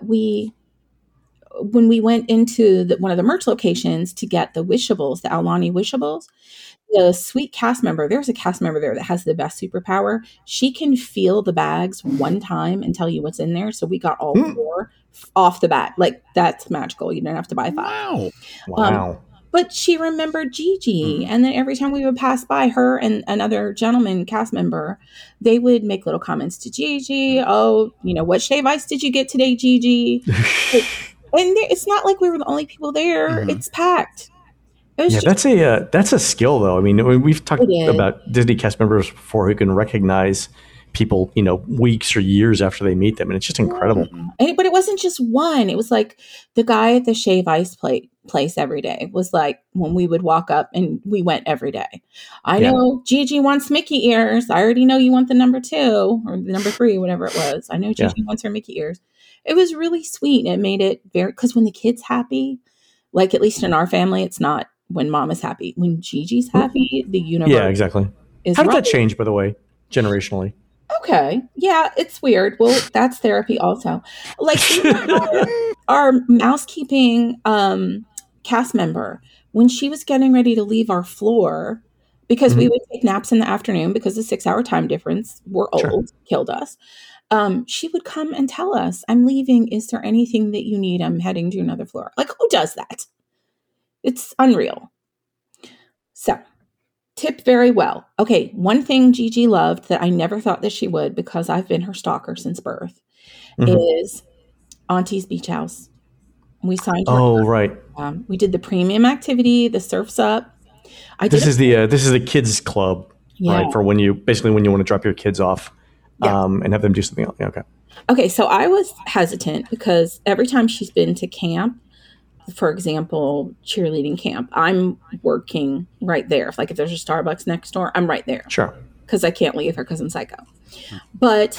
when we went into one of the merch locations to get the Wishables, the Aulani Wishables, the sweet cast member, there's a cast member there that has the best superpower. She can feel the bags one time and tell you what's in there. So we got all 4 off the bat. Like, that's magical. You don't have to buy 5. Wow. But she remembered Gigi. And then every time we would pass by her and another gentleman cast member, they would make little comments to Gigi. Oh, what shave ice did you get today, Gigi? And it's not like we were the only people there. It's packed. That's a skill, though. I mean, we've talked about Disney cast members before who can recognize people, weeks or years after they meet them, and it's just incredible. But it wasn't just one. It was like the guy at the shave ice place every day was like when we would walk up, and we went every day. I know Gigi wants Mickey ears. I already know you want the number 2 or the number 3, whatever it was. I know Gigi wants her Mickey ears. It was really sweet. It made it because when the kid's happy, like at least in our family, it's not when mom is happy. When Gigi's happy, the universe. Yeah, exactly. How did that change, by the way, generationally? Okay. Yeah, it's weird. Well, that's therapy also. Like our mousekeeping cast member, when she was getting ready to leave our floor, because we would take naps in the afternoon because the 6-hour time difference, we're old, killed us. She would come and tell us, I'm leaving. Is there anything that you need? I'm heading to another floor. Like, who does that? It's unreal. So, tip very well. Okay, one thing Gigi loved that I never thought that she would, because I've been her stalker since birth, is Auntie's Beach House. We signed her. Oh, right. We did the premium activity, the Surf's Up. This is the kids club, right? For when you want to drop your kids off, and have them do something else. Yeah, okay. Okay, so I was hesitant because every time she's been to camp, for example, cheerleading camp, I'm working right there. If there's a Starbucks next door, I'm right there. Sure. Because I can't leave her because I'm psycho. But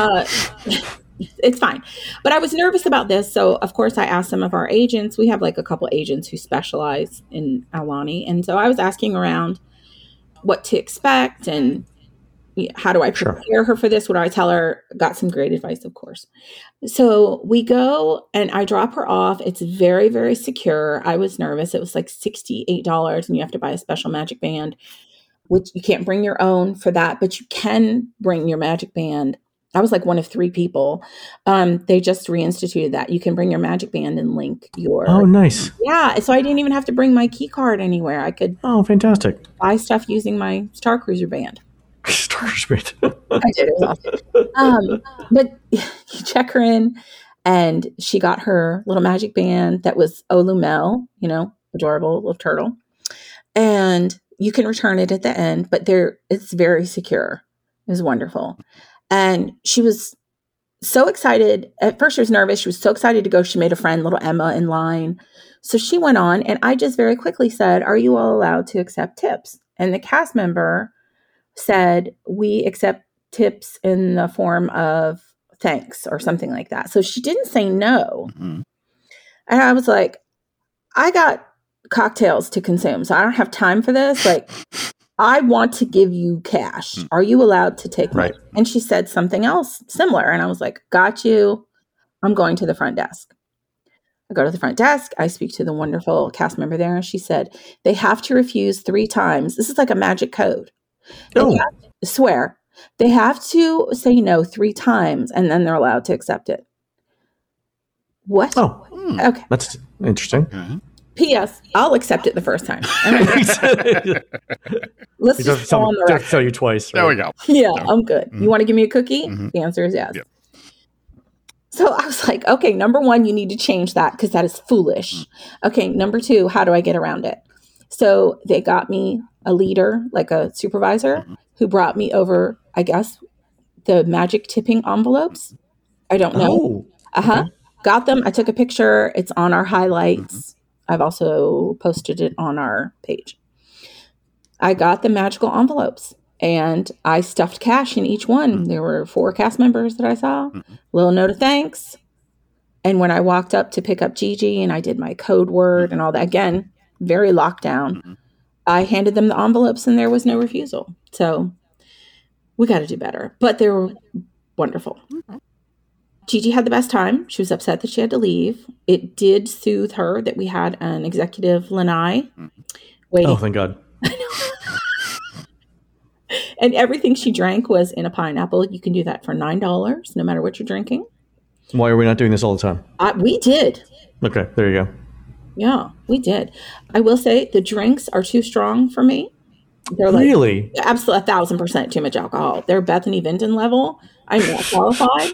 it's fine. But I was nervous about this. So, of course, I asked some of our agents. We have a couple agents who specialize in Aulani. And so I was asking around what to expect and how do I prepare her for this? What do I tell her? Got some great advice, of course. So we go and I drop her off. It's very, very secure. I was nervous. It was $68 and you have to buy a special magic band, which you can't bring your own for that, but you can bring your magic band. I was one of 3 people. They just reinstituted that. You can bring your magic band and link your... Oh, nice. Yeah. So I didn't even have to bring my key card anywhere. I could... Oh, fantastic. Buy stuff using my Star Cruiser band. Star Cruiser band. I did. It was awesome. But you check her in and she got her little magic band that was Olumel, adorable little turtle. And you can return it at the end, but it's very secure. It was wonderful. And she was so excited. At first she was nervous. She was so excited to go. She made a friend, little Emma, in line. So she went on and I just very quickly said, are you all allowed to accept tips? And the cast member said, we accept tips in the form of thanks or something like that. So she didn't say no. And I was like, I got cocktails to consume, so I don't have time for this. I want to give you cash. Are you allowed to take money? And she said something else similar. And I was like, got you. I'm going to the front desk. I go to the front desk. I speak to the wonderful cast member there. And she said, they have to refuse 3 times. This is like a magic code. Swear. They have to say no 3 times and then they're allowed to accept it. What? Oh, okay. That's interesting. P.S. I'll accept it the first time. Let's just go on the record. Tell you twice. Right? There we go. Yeah, I'm good. You want to give me a cookie? The answer is yes. Yep. So I was like, okay, number 1, you need to change that because that is foolish. Okay, number 2, how do I get around it? So they got me a leader, like a supervisor, who brought me over, I guess, the magic tipping envelopes. I don't know. Okay. Got them. I took a picture. It's on our highlights. I've also posted it on our page. I got the magical envelopes and I stuffed cash in each one. There were 4 cast members that I saw. Little note of thanks. And when I walked up to pick up Gigi and I did my code word and all that, again, very locked down, I handed them the envelopes and there was no refusal. So we got to do better. But they were wonderful. Gigi had the best time. She was upset that she had to leave. It did soothe her that we had an executive lanai waiting. Oh, thank God. And everything she drank was in a pineapple. You can do that for $9, no matter what you're drinking. Why are we not doing this all the time? We did. Okay, there you go. Yeah, we did. I will say the drinks are too strong for me. They're really? Absolutely 1,000% too much alcohol. They're Bethany Vinton level. I'm not qualified.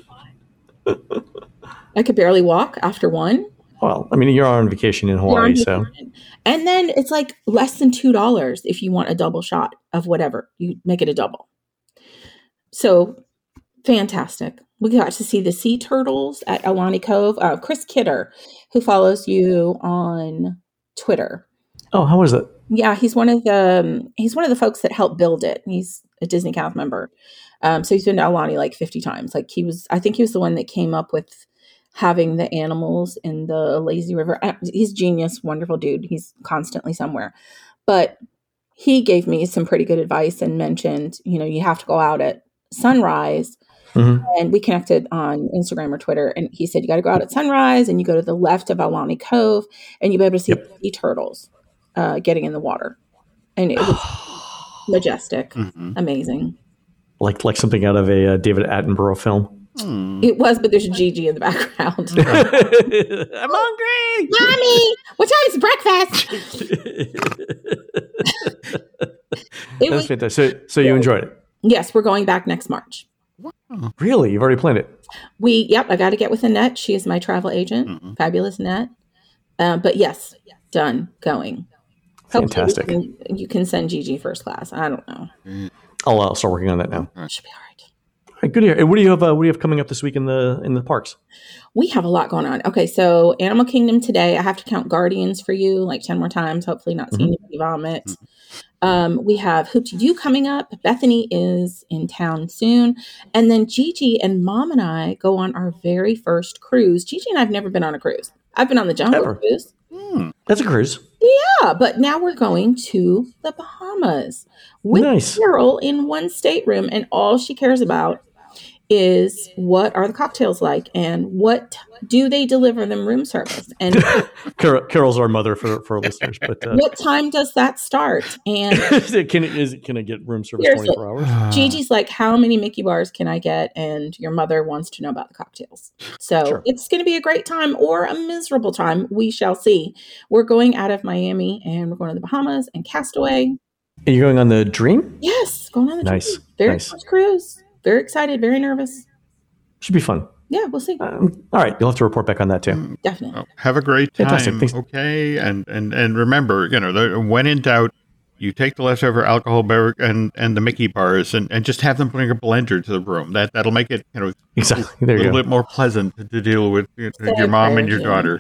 I could barely walk after one. Well, I mean, you're on vacation in Hawaii, so. And then it's less than $2 if you want a double shot of whatever. You make it a double. So fantastic. We got to see the sea turtles at Aulani Cove. Chris Kidder, who follows you on Twitter. Oh, how was it? Yeah, he's one of the folks that helped build it. He's a Disney cast member. So he's been to Aulani 50 times. I think he was the one that came up with having the animals in the lazy river. He's genius, wonderful dude. He's constantly somewhere. But he gave me some pretty good advice and mentioned, you have to go out at sunrise And we connected on Instagram or Twitter. And he said, you got to go out at sunrise and you go to the left of Aulani Cove and you'll be able to see sea turtles getting in the water. And it was majestic, amazing. Like something out of a David Attenborough film. It was, but there's Gigi in the background. I'm hungry! Mommy, what time is breakfast? That was fantastic. So you enjoyed it? Yes, we're going back next March. Wow. Really? You've already planned it? I got to get with Annette. She is my travel agent. Fabulous Annette. But yes, done, going. Fantastic. You can send Gigi first class. I don't know. I'll start working on that now. Should be all right. All right, good to hear. And what do you have coming up this week in the parks? We have a lot going on. Okay, so Animal Kingdom today. I have to count Guardians for you like 10 more times. Hopefully not seeing you vomit. We have Hoop-Dee-Doo coming up. Bethany is in town soon. And then Gigi and Mom and I go on our very first cruise. Gigi and I have never been on a cruise. I've been on the Jungle Cruise. That's a cruise. Yeah, but now we're going to the Bahamas with Carol in one stateroom. And all she cares about is what are the cocktails like and what do they deliver them room service. And Carol's our mother for listeners. But what time does that start? And can it get room service seriously, 24 hours? Gigi's like, how many Mickey bars can I get? And your mother wants to know about the cocktails. So it's going to be a great time or a miserable time. We shall see. We're going out of Miami and we're going to the Bahamas and Castaway. And you're going on the Dream? Yes, going on the Dream. Very first cruise. Very excited, very nervous. Should be fun. Yeah, we'll see. All right, you'll have to report back on that too. Definitely. Well, have a great time. Fantastic. Thanks. Okay, and remember, when in doubt, you take the leftover alcohol beverage and the Mickey bars and just have them bring a blender to the room. That'll make it exactly a little bit more pleasant to deal with your mom and your daughter.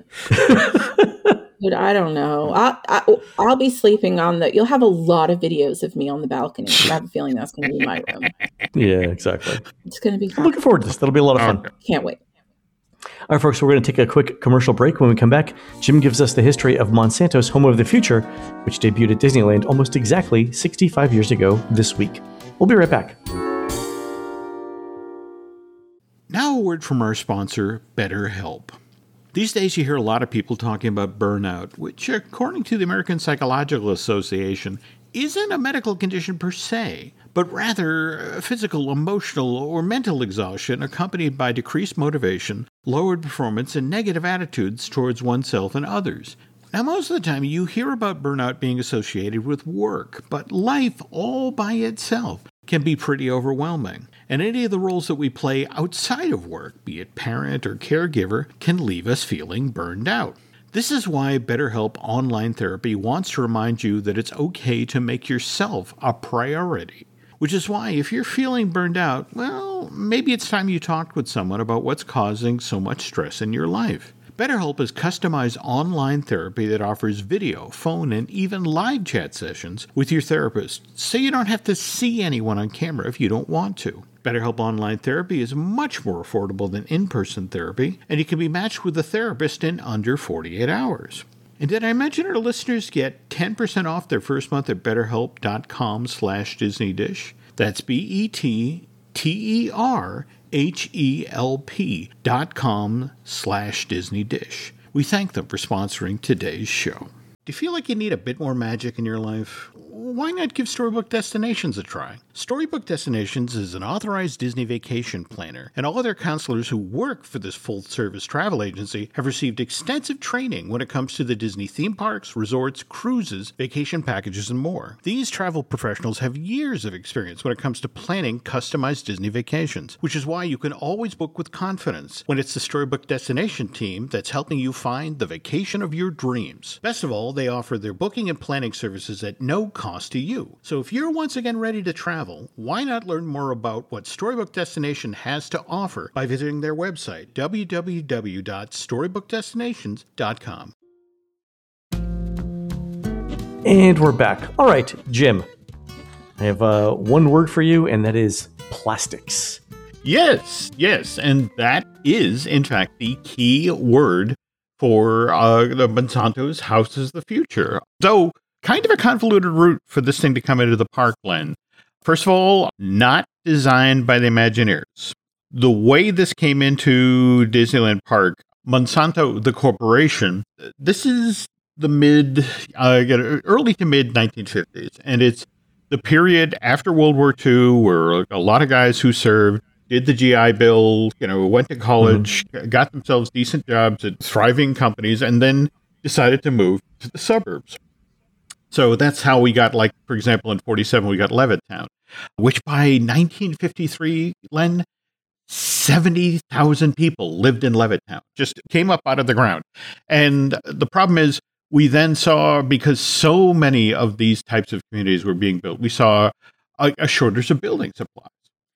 Dude, I don't know. I'll be sleeping on you'll have a lot of videos of me on the balcony. I have a feeling that's going to be my room. Yeah, exactly. It's going to be fun. I'm looking forward to this. That'll be a lot of fun. Okay. Can't wait. All right, folks, we're going to take a quick commercial break. When we come back, Jim gives us the history of Monsanto's Home of the Future, which debuted at Disneyland almost exactly 65 years ago this week. We'll be right back. Now a word from our sponsor, BetterHelp. These days you hear a lot of people talking about burnout, which, according to the American Psychological Association, isn't a medical condition per se, but rather physical, emotional, or mental exhaustion accompanied by decreased motivation, lowered performance, and negative attitudes towards oneself and others. Now, most of the time you hear about burnout being associated with work, but life all by itself can be pretty overwhelming. And any of the roles that we play outside of work, be it parent or caregiver, can leave us feeling burned out. This is why BetterHelp Online Therapy wants to remind you that it's okay to make yourself a priority. Which is why, if you're feeling burned out, well, maybe it's time you talked with someone about what's causing so much stress in your life. BetterHelp is customized online therapy that offers video, phone, and even live chat sessions with your therapist, so you don't have to see anyone on camera if you don't want to. BetterHelp Online Therapy is much more affordable than in-person therapy, and you can be matched with a therapist in under 48 hours. And did I mention our listeners get 10% off their first month at betterhelp.com/DisneyDish? That's BetterHelp.com/DisneyDish. We thank them for sponsoring today's show. Do you feel like you need a bit more magic in your life? Why not give Storybook Destinations a try? Storybook Destinations is an authorized Disney vacation planner, and all of their counselors who work for this full-service travel agency have received extensive training when it comes to the Disney theme parks, resorts, cruises, vacation packages, and more. These travel professionals have years of experience when it comes to planning customized Disney vacations, which is why you can always book with confidence when it's the Storybook Destination team that's helping you find the vacation of your dreams. Best of all, they offer their booking and planning services at no cost to you. So if you're once again ready to travel, why not learn more about what Storybook Destination has to offer by visiting their website, www.storybookdestinations.com. And we're back. All right, Jim, I have one word for you, and that is plastics. Yes, and that is, in fact, the key word for the Monsanto's House is the Future. So, kind of a convoluted route for this thing to come into the parkland. First of all, not designed by the Imagineers. the way this came into Disneyland Park, Monsanto, the corporation, this is the early to mid 1950s. And it's the period after World War II where a lot of guys who served did the GI Bill, went to college, got themselves decent jobs at thriving companies, and then decided to move to the suburbs. So that's how we got, like, for example, in 47, we got Levittown, which by 1953, Len, 70,000 people lived in Levittown, just came up out of the ground. And the problem is, we then saw, because so many of these types of communities were being built, we saw a shortage of building supplies.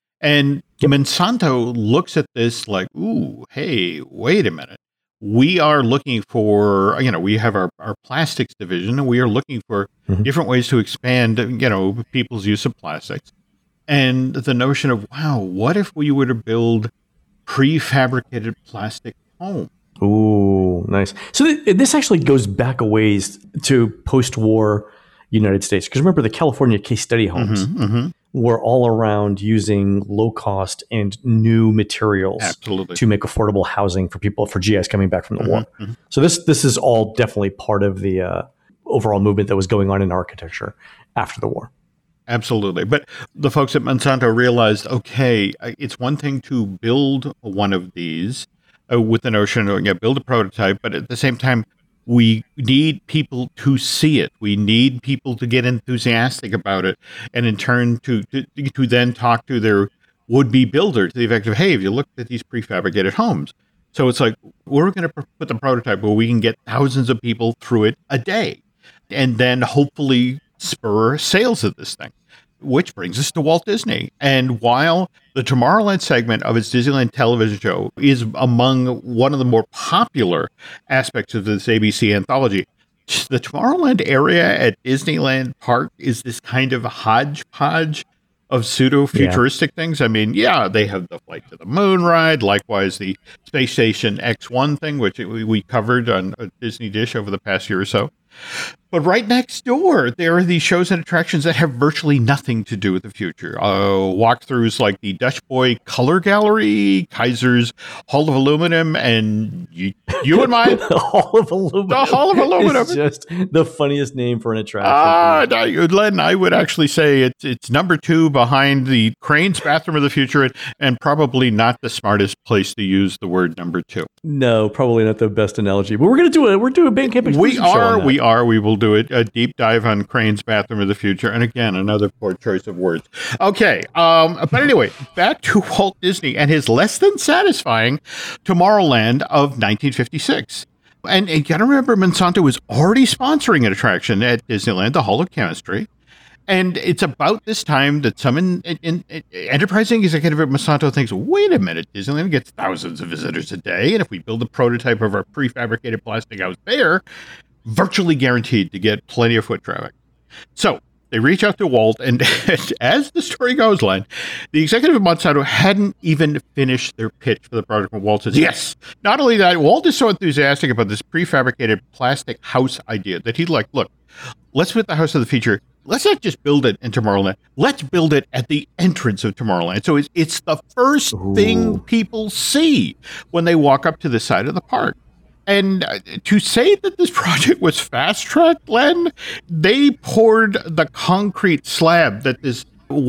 And Monsanto looks at this like, ooh, hey, wait a minute. We are looking for, we have our plastics division, and we are looking for different ways to expand, people's use of plastics. And the notion of, wow, what if we were to build prefabricated plastic homes? Ooh, nice. So this actually goes back a ways to post-war United States. Because remember, the California case study homes were all around using low-cost and new materials to make affordable housing for people, for GIs coming back from the war. So this is all definitely part of the overall movement that was going on in architecture after the war. Absolutely. But the folks at Monsanto realized, okay, it's one thing to build one of these with the notion of build a prototype, but at the same time, we need people to see it. We need people to get enthusiastic about it, and in turn to then talk to their would-be builder to the effect of, hey, have you looked at these prefabricated homes? So it's like, we're going to put the prototype where we can get thousands of people through it a day, and then hopefully spur sales of this thing. Which brings us to Walt Disney. And while the Tomorrowland segment of its Disneyland television show is among one of the more popular aspects of this ABC anthology, the Tomorrowland area at Disneyland Park is this kind of hodgepodge of pseudo-futuristic things. I mean, they have the Flight to the Moon ride, likewise the Space Station X1 thing, which we covered on a Disney Dish over the past year or so. But right next door, there are these shows and attractions that have virtually nothing to do with the future. Walkthroughs like the Dutch Boy Color Gallery, Kaiser's Hall of Aluminum, and you and mine. The Hall of Aluminum. The Hall of Aluminum is just the funniest name for an attraction. Len, I would actually say it's number 2 behind the Crane's Bathroom of the Future, and probably not the smartest place to use the word number 2. No, probably not the best analogy. But we're doing a Band Camp exclusive show on that. We will do a deep dive on Crane's Bathroom of the Future. And again, another poor choice of words. Okay. But anyway, back to Walt Disney and his less than satisfying Tomorrowland of 1956. And you got to remember, Monsanto was already sponsoring an attraction at Disneyland, the Hall of Chemistry. And it's about this time that some enterprising executive at Monsanto thinks, wait a minute, Disneyland gets thousands of visitors a day. And if we build a prototype of our prefabricated plastic house there, virtually guaranteed to get plenty of foot traffic. So they reach out to Walt, and as the story goes, Len, the executive of Monsanto hadn't even finished their pitch for the project when Walt says, yes. Not only that, Walt is so enthusiastic about this prefabricated plastic house idea that he's like, look, let's put the house of the future. Let's not just build it in Tomorrowland. Let's build it at the entrance of Tomorrowland. So it's the first thing people see when they walk up to the side of the park. And to say that this project was fast-tracked, Len, they poured the concrete slab that this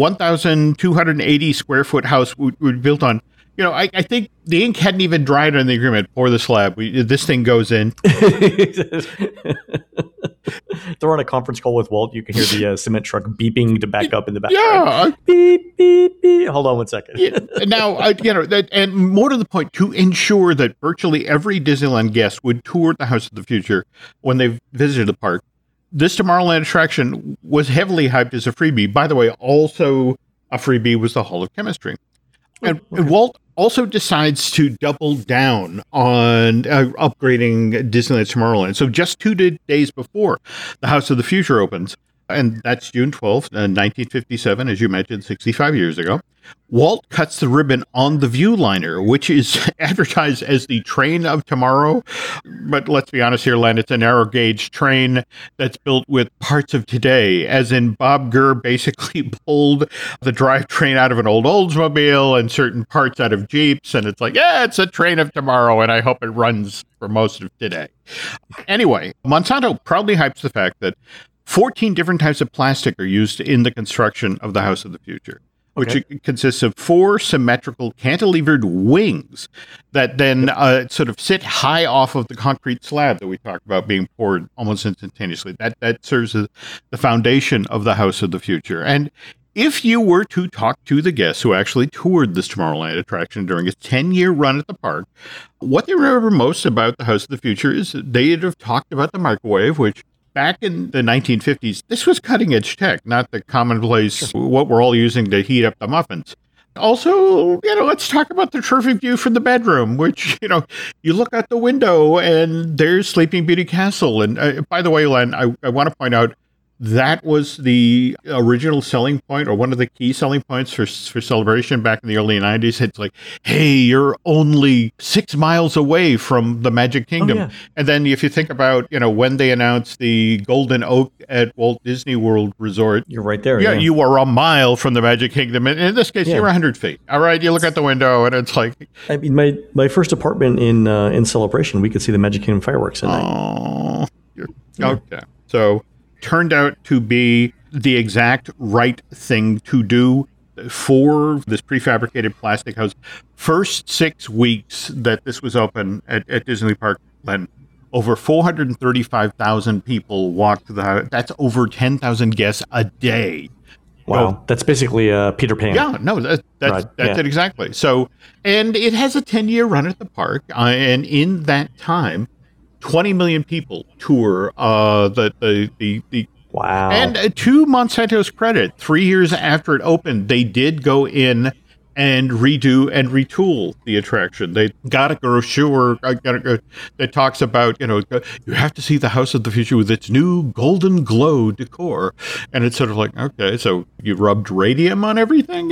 1,280 square foot house would be built on. I think the ink hadn't even dried on the agreement. Pour the slab. This thing goes in. They're on a conference call with Walt. You can hear the cement truck beeping to back up in the Yeah. background. Beep, beep, beep. Hold on one second. Now, and more to the point, to ensure that virtually every Disneyland guest would tour the House of the Future when they visited the park, this Tomorrowland attraction was heavily hyped as a freebie. By the way, also a freebie was the Hall of Chemistry. And Walt also decides to double down on upgrading Disneyland Tomorrowland. So just 2 days before the House of the Future opens, And that's June 12th, 1957, as you mentioned, 65 years ago. Walt cuts the ribbon on the Viewliner, which is advertised as the train of tomorrow. But let's be honest here, Len, it's a narrow gauge train that's built with parts of today, as in Bob Gurr basically pulled the drivetrain out of an old Oldsmobile and certain parts out of Jeeps. And it's like, yeah, it's a train of tomorrow, and I hope it runs for most of today. Anyway, Monsanto proudly hypes the fact that 14 different types of plastic are used in the construction of the House of the Future, which consists of 4 symmetrical cantilevered wings that then sort of sit high off of the concrete slab that we talked about being poured almost instantaneously. That serves as the foundation of the House of the Future. And if you were to talk to the guests who actually toured this Tomorrowland attraction during its 10-year run at the park, what they remember most about the House of the Future is they'd have talked about the microwave, which back in the 1950s, this was cutting-edge tech, not the commonplace, what we're all using to heat up the muffins. Also, let's talk about the terrific view from the bedroom, which, you look out the window and there's Sleeping Beauty Castle. And by the way, Len, I want to point out, that was the original selling point, or one of the key selling points for Celebration back in the early 90s. It's like, hey, you're only 6 miles away from the Magic Kingdom. Oh, yeah. And then if you think about, when they announced the Golden Oak at Walt Disney World Resort. You're right there. Yeah, you were a mile from the Magic Kingdom. And in this case, you're 100 feet. All right, you look out the window and it's like... I mean, my first apartment in Celebration, we could see the Magic Kingdom fireworks at night. Okay. So... turned out to be the exact right thing to do for this prefabricated plastic house. First 6 weeks that this was open at Disney Park, Len, over 435,000 people walked the house. That's over 10,000 guests a day. Wow, that's basically Peter Pan. Yeah, no, that's it exactly. So, and it has a 10-year run at the park, and in that time, 20 million people tour the wow. And to Monsanto's credit, 3 years after it opened, they did go in and redo and retool the attraction. They got a brochure that talks about, you have to see the House of the Future with its new golden glow decor. And it's sort of like, okay, so you rubbed radium on everything?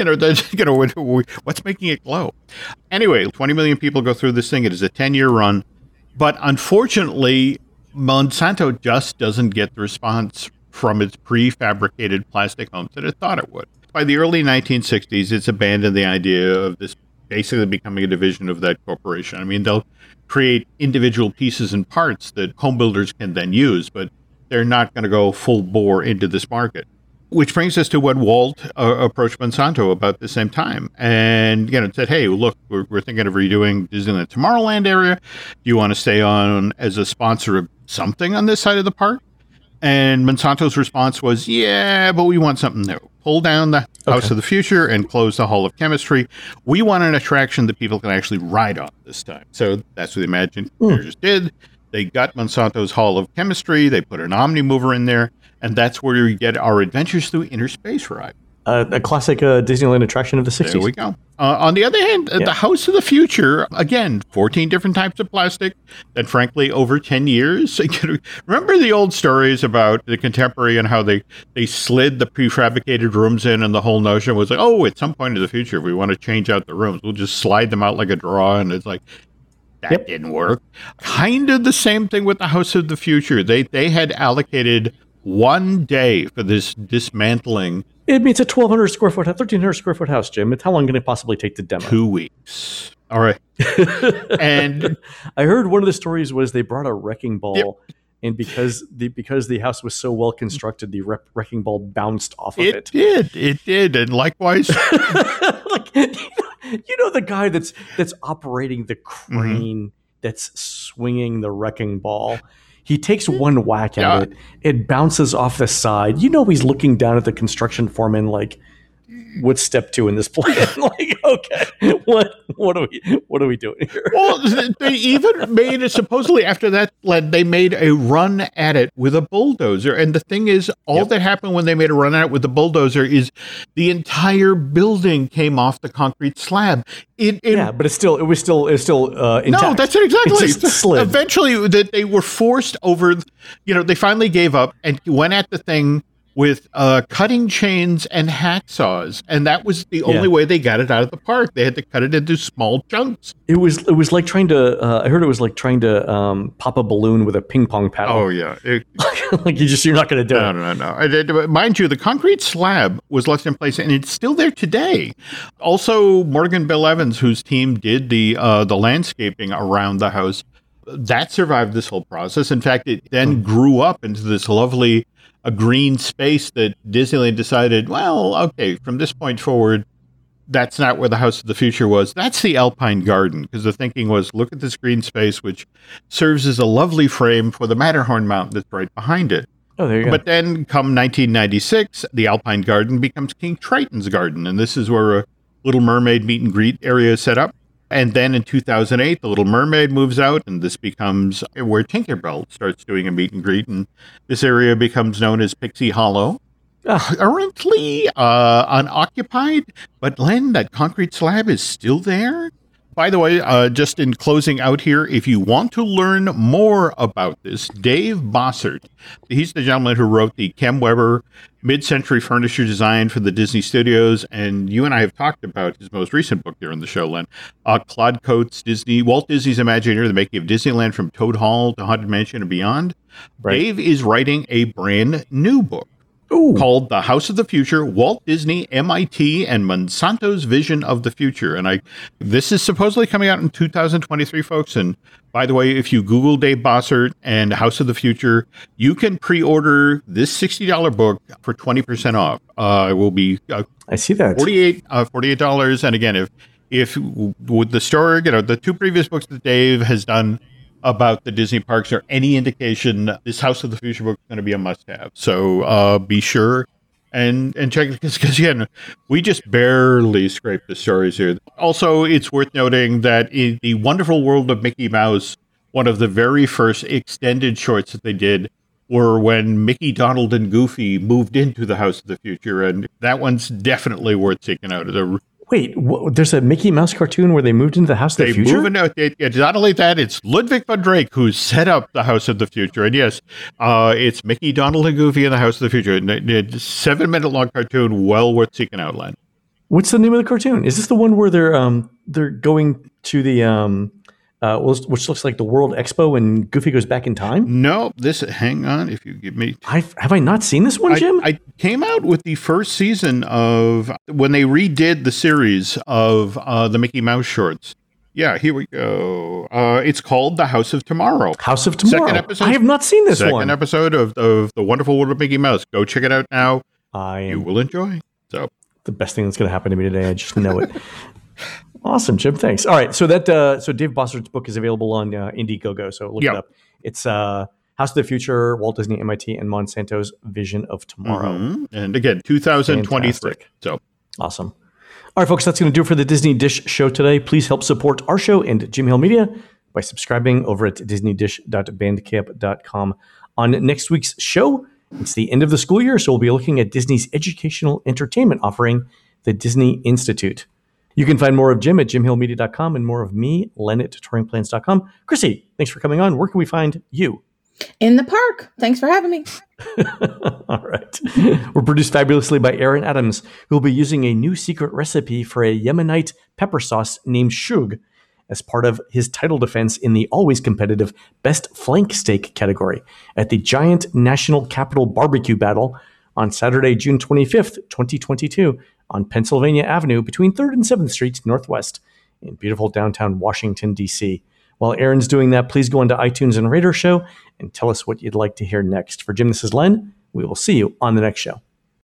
What's making it glow? Anyway, 20 million people go through this thing. It is a 10-year run. But unfortunately, Monsanto just doesn't get the response from its prefabricated plastic homes that it thought it would. By the early 1960s, it's abandoned the idea of this basically becoming a division of that corporation. I mean, they'll create individual pieces and parts that home builders can then use, but they're not going to go full bore into this market. Which brings us to when Walt approached Monsanto about the same time and, said, hey, look, we're thinking of redoing Disneyland Tomorrowland area. Do you want to stay on as a sponsor of something on this side of the park? And Monsanto's response was, yeah, but we want something new. Pull down the House of the Future and close the Hall of Chemistry. We want an attraction that people can actually ride on this time. So that's what the Imagineers did. They got Monsanto's Hall of Chemistry. They put an Omnimover in there. And that's where we get our Adventures Through Inner Space ride. A classic Disneyland attraction of the 60s. There we go. On the other hand, the House of the Future, again, 14 different types of plastic that, frankly, over 10 years. Remember the old stories about the Contemporary and how they slid the prefabricated rooms in, and the whole notion was like, at some point in the future, if we want to change out the rooms, we'll just slide them out like a drawer. And it's like, that didn't work. Kind of the same thing with the House of the Future. They had allocated 1 day for this dismantling. It's a 1,200 square foot, 1,300 square foot house, Jim. How long can it possibly take to demo? 2 weeks. All right. And I heard one of the stories was they brought a wrecking ball, and because the house was so well constructed, the wrecking ball bounced off of it. It did, and likewise, the guy that's operating the crane that's swinging the wrecking ball. He takes one whack at it. It bounces off the side. He's looking down at the construction foreman like, what's step 2 in this plan? Okay, what are we doing here? Well, they even made it, supposedly after that, they made a run at it with a bulldozer. And the thing is, all that happened when they made a run at it with the bulldozer is the entire building came off the concrete slab. But it was still intact. No, that's it exactly. It just slid. Eventually, they were forced over. They finally gave up and went at the thing with cutting chains and hacksaws, and that was the only way they got it out of the park. They had to cut it into small chunks. It was like trying to. I heard it was like trying to pop a balloon with a ping pong paddle. Oh yeah, like you're not going to do it. No. Mind you, the concrete slab was left in place, and it's still there today. Also, Morgan Bill Evans, whose team did the landscaping around the house, that survived this whole process. In fact, it then grew up into this lovely a green space that Disneyland decided, well, okay, from this point forward, that's not where the House of the Future was. That's the Alpine Garden, because the thinking was, look at this green space, which serves as a lovely frame for the Matterhorn mountain that's right behind it. Oh, there you go. But then come 1996, the Alpine Garden becomes King Triton's Garden, and this is where a Little Mermaid meet and greet area is set up. And then in 2008, the Little Mermaid moves out, and this becomes where Tinkerbell starts doing a meet and greet, and this area becomes known as Pixie Hollow. Currently unoccupied, but Len, that concrete slab is still there. By the way, just in closing out here, if you want to learn more about this, Dave Bossert, he's the gentleman who wrote the Kem Weber mid-century furniture design for the Disney Studios, and you and I have talked about his most recent book here on the show, Len. Claude Coates' Walt Disney's Imagineer, The Making of Disneyland from Toad Hall to Haunted Mansion and Beyond. Right. Dave is writing a brand new book. Called The House of the Future, Walt Disney, MIT, and Monsanto's Vision of the Future. And this is supposedly coming out in 2023, folks. And by the way, if you Google Dave Bossert and House of the Future, you can pre-order this $60 book for 20% off. It will be I see that $48. And again, if with the story, the two previous books that Dave has done about the Disney parks are any indication, this House of the Future book is going to be a must-have. So be sure and check it, because again, we just barely scraped the stories here. Also, it's worth noting that in the Wonderful World of Mickey Mouse, one of the very first extended shorts that they did were when Mickey, Donald, and Goofy moved into the House of the Future, and that one's definitely worth seeking out. Wait, there's a Mickey Mouse cartoon where they moved into the House of the Future? It's not only that, it's Ludwig von Drake who set up the House of the Future. And yes, it's Mickey, Donald, and Goofy in the House of the Future. It's a 7-minute long cartoon, well worth seeking out, Len. What's the name of the cartoon? Is this the one where they're going to the which looks like the World Expo and Goofy goes back in time? No, hang on, if you give me... Have I not seen this one, Jim? I came out with the first season of, when they redid the series of the Mickey Mouse shorts. Yeah, here we go. It's called The House of Tomorrow. House of Tomorrow. Second episode. I have not seen this one. Second episode of The Wonderful World of Mickey Mouse. Go check it out now. You will enjoy. So the best thing that's going to happen to me today. I just know it. Awesome, Jim. Thanks. All right, so so Dave Bossert's book is available on Indiegogo. So look it up. It's House of the Future, Walt Disney, MIT, and Monsanto's Vision of Tomorrow. Mm-hmm. And again, 2023. Fantastic. So awesome. All right, folks, that's going to do it for the Disney Dish show today. Please help support our show and Jim Hill Media by subscribing over at disneydish.bandcamp.com. On next week's show, it's the end of the school year, so we'll be looking at Disney's educational entertainment offering, the Disney Institute. You can find more of Jim at jimhillmedia.com and more of me, Len at touringplans.com. Chrissy, thanks for coming on. Where can we find you? In the park. Thanks for having me. All right. We're produced fabulously by Aaron Adams, who will be using a new secret recipe for a Yemenite pepper sauce named shug as part of his title defense in the always competitive Best Flank Steak category at the Giant National Capital Barbecue Battle on Saturday, June 25th, 2022 on Pennsylvania Avenue between 3rd and 7th Streets Northwest in beautiful downtown Washington, D.C. While Aaron's doing that, please go onto iTunes and rate our show and tell us what you'd like to hear next. For Jim, this is Len. We will see you on the next show.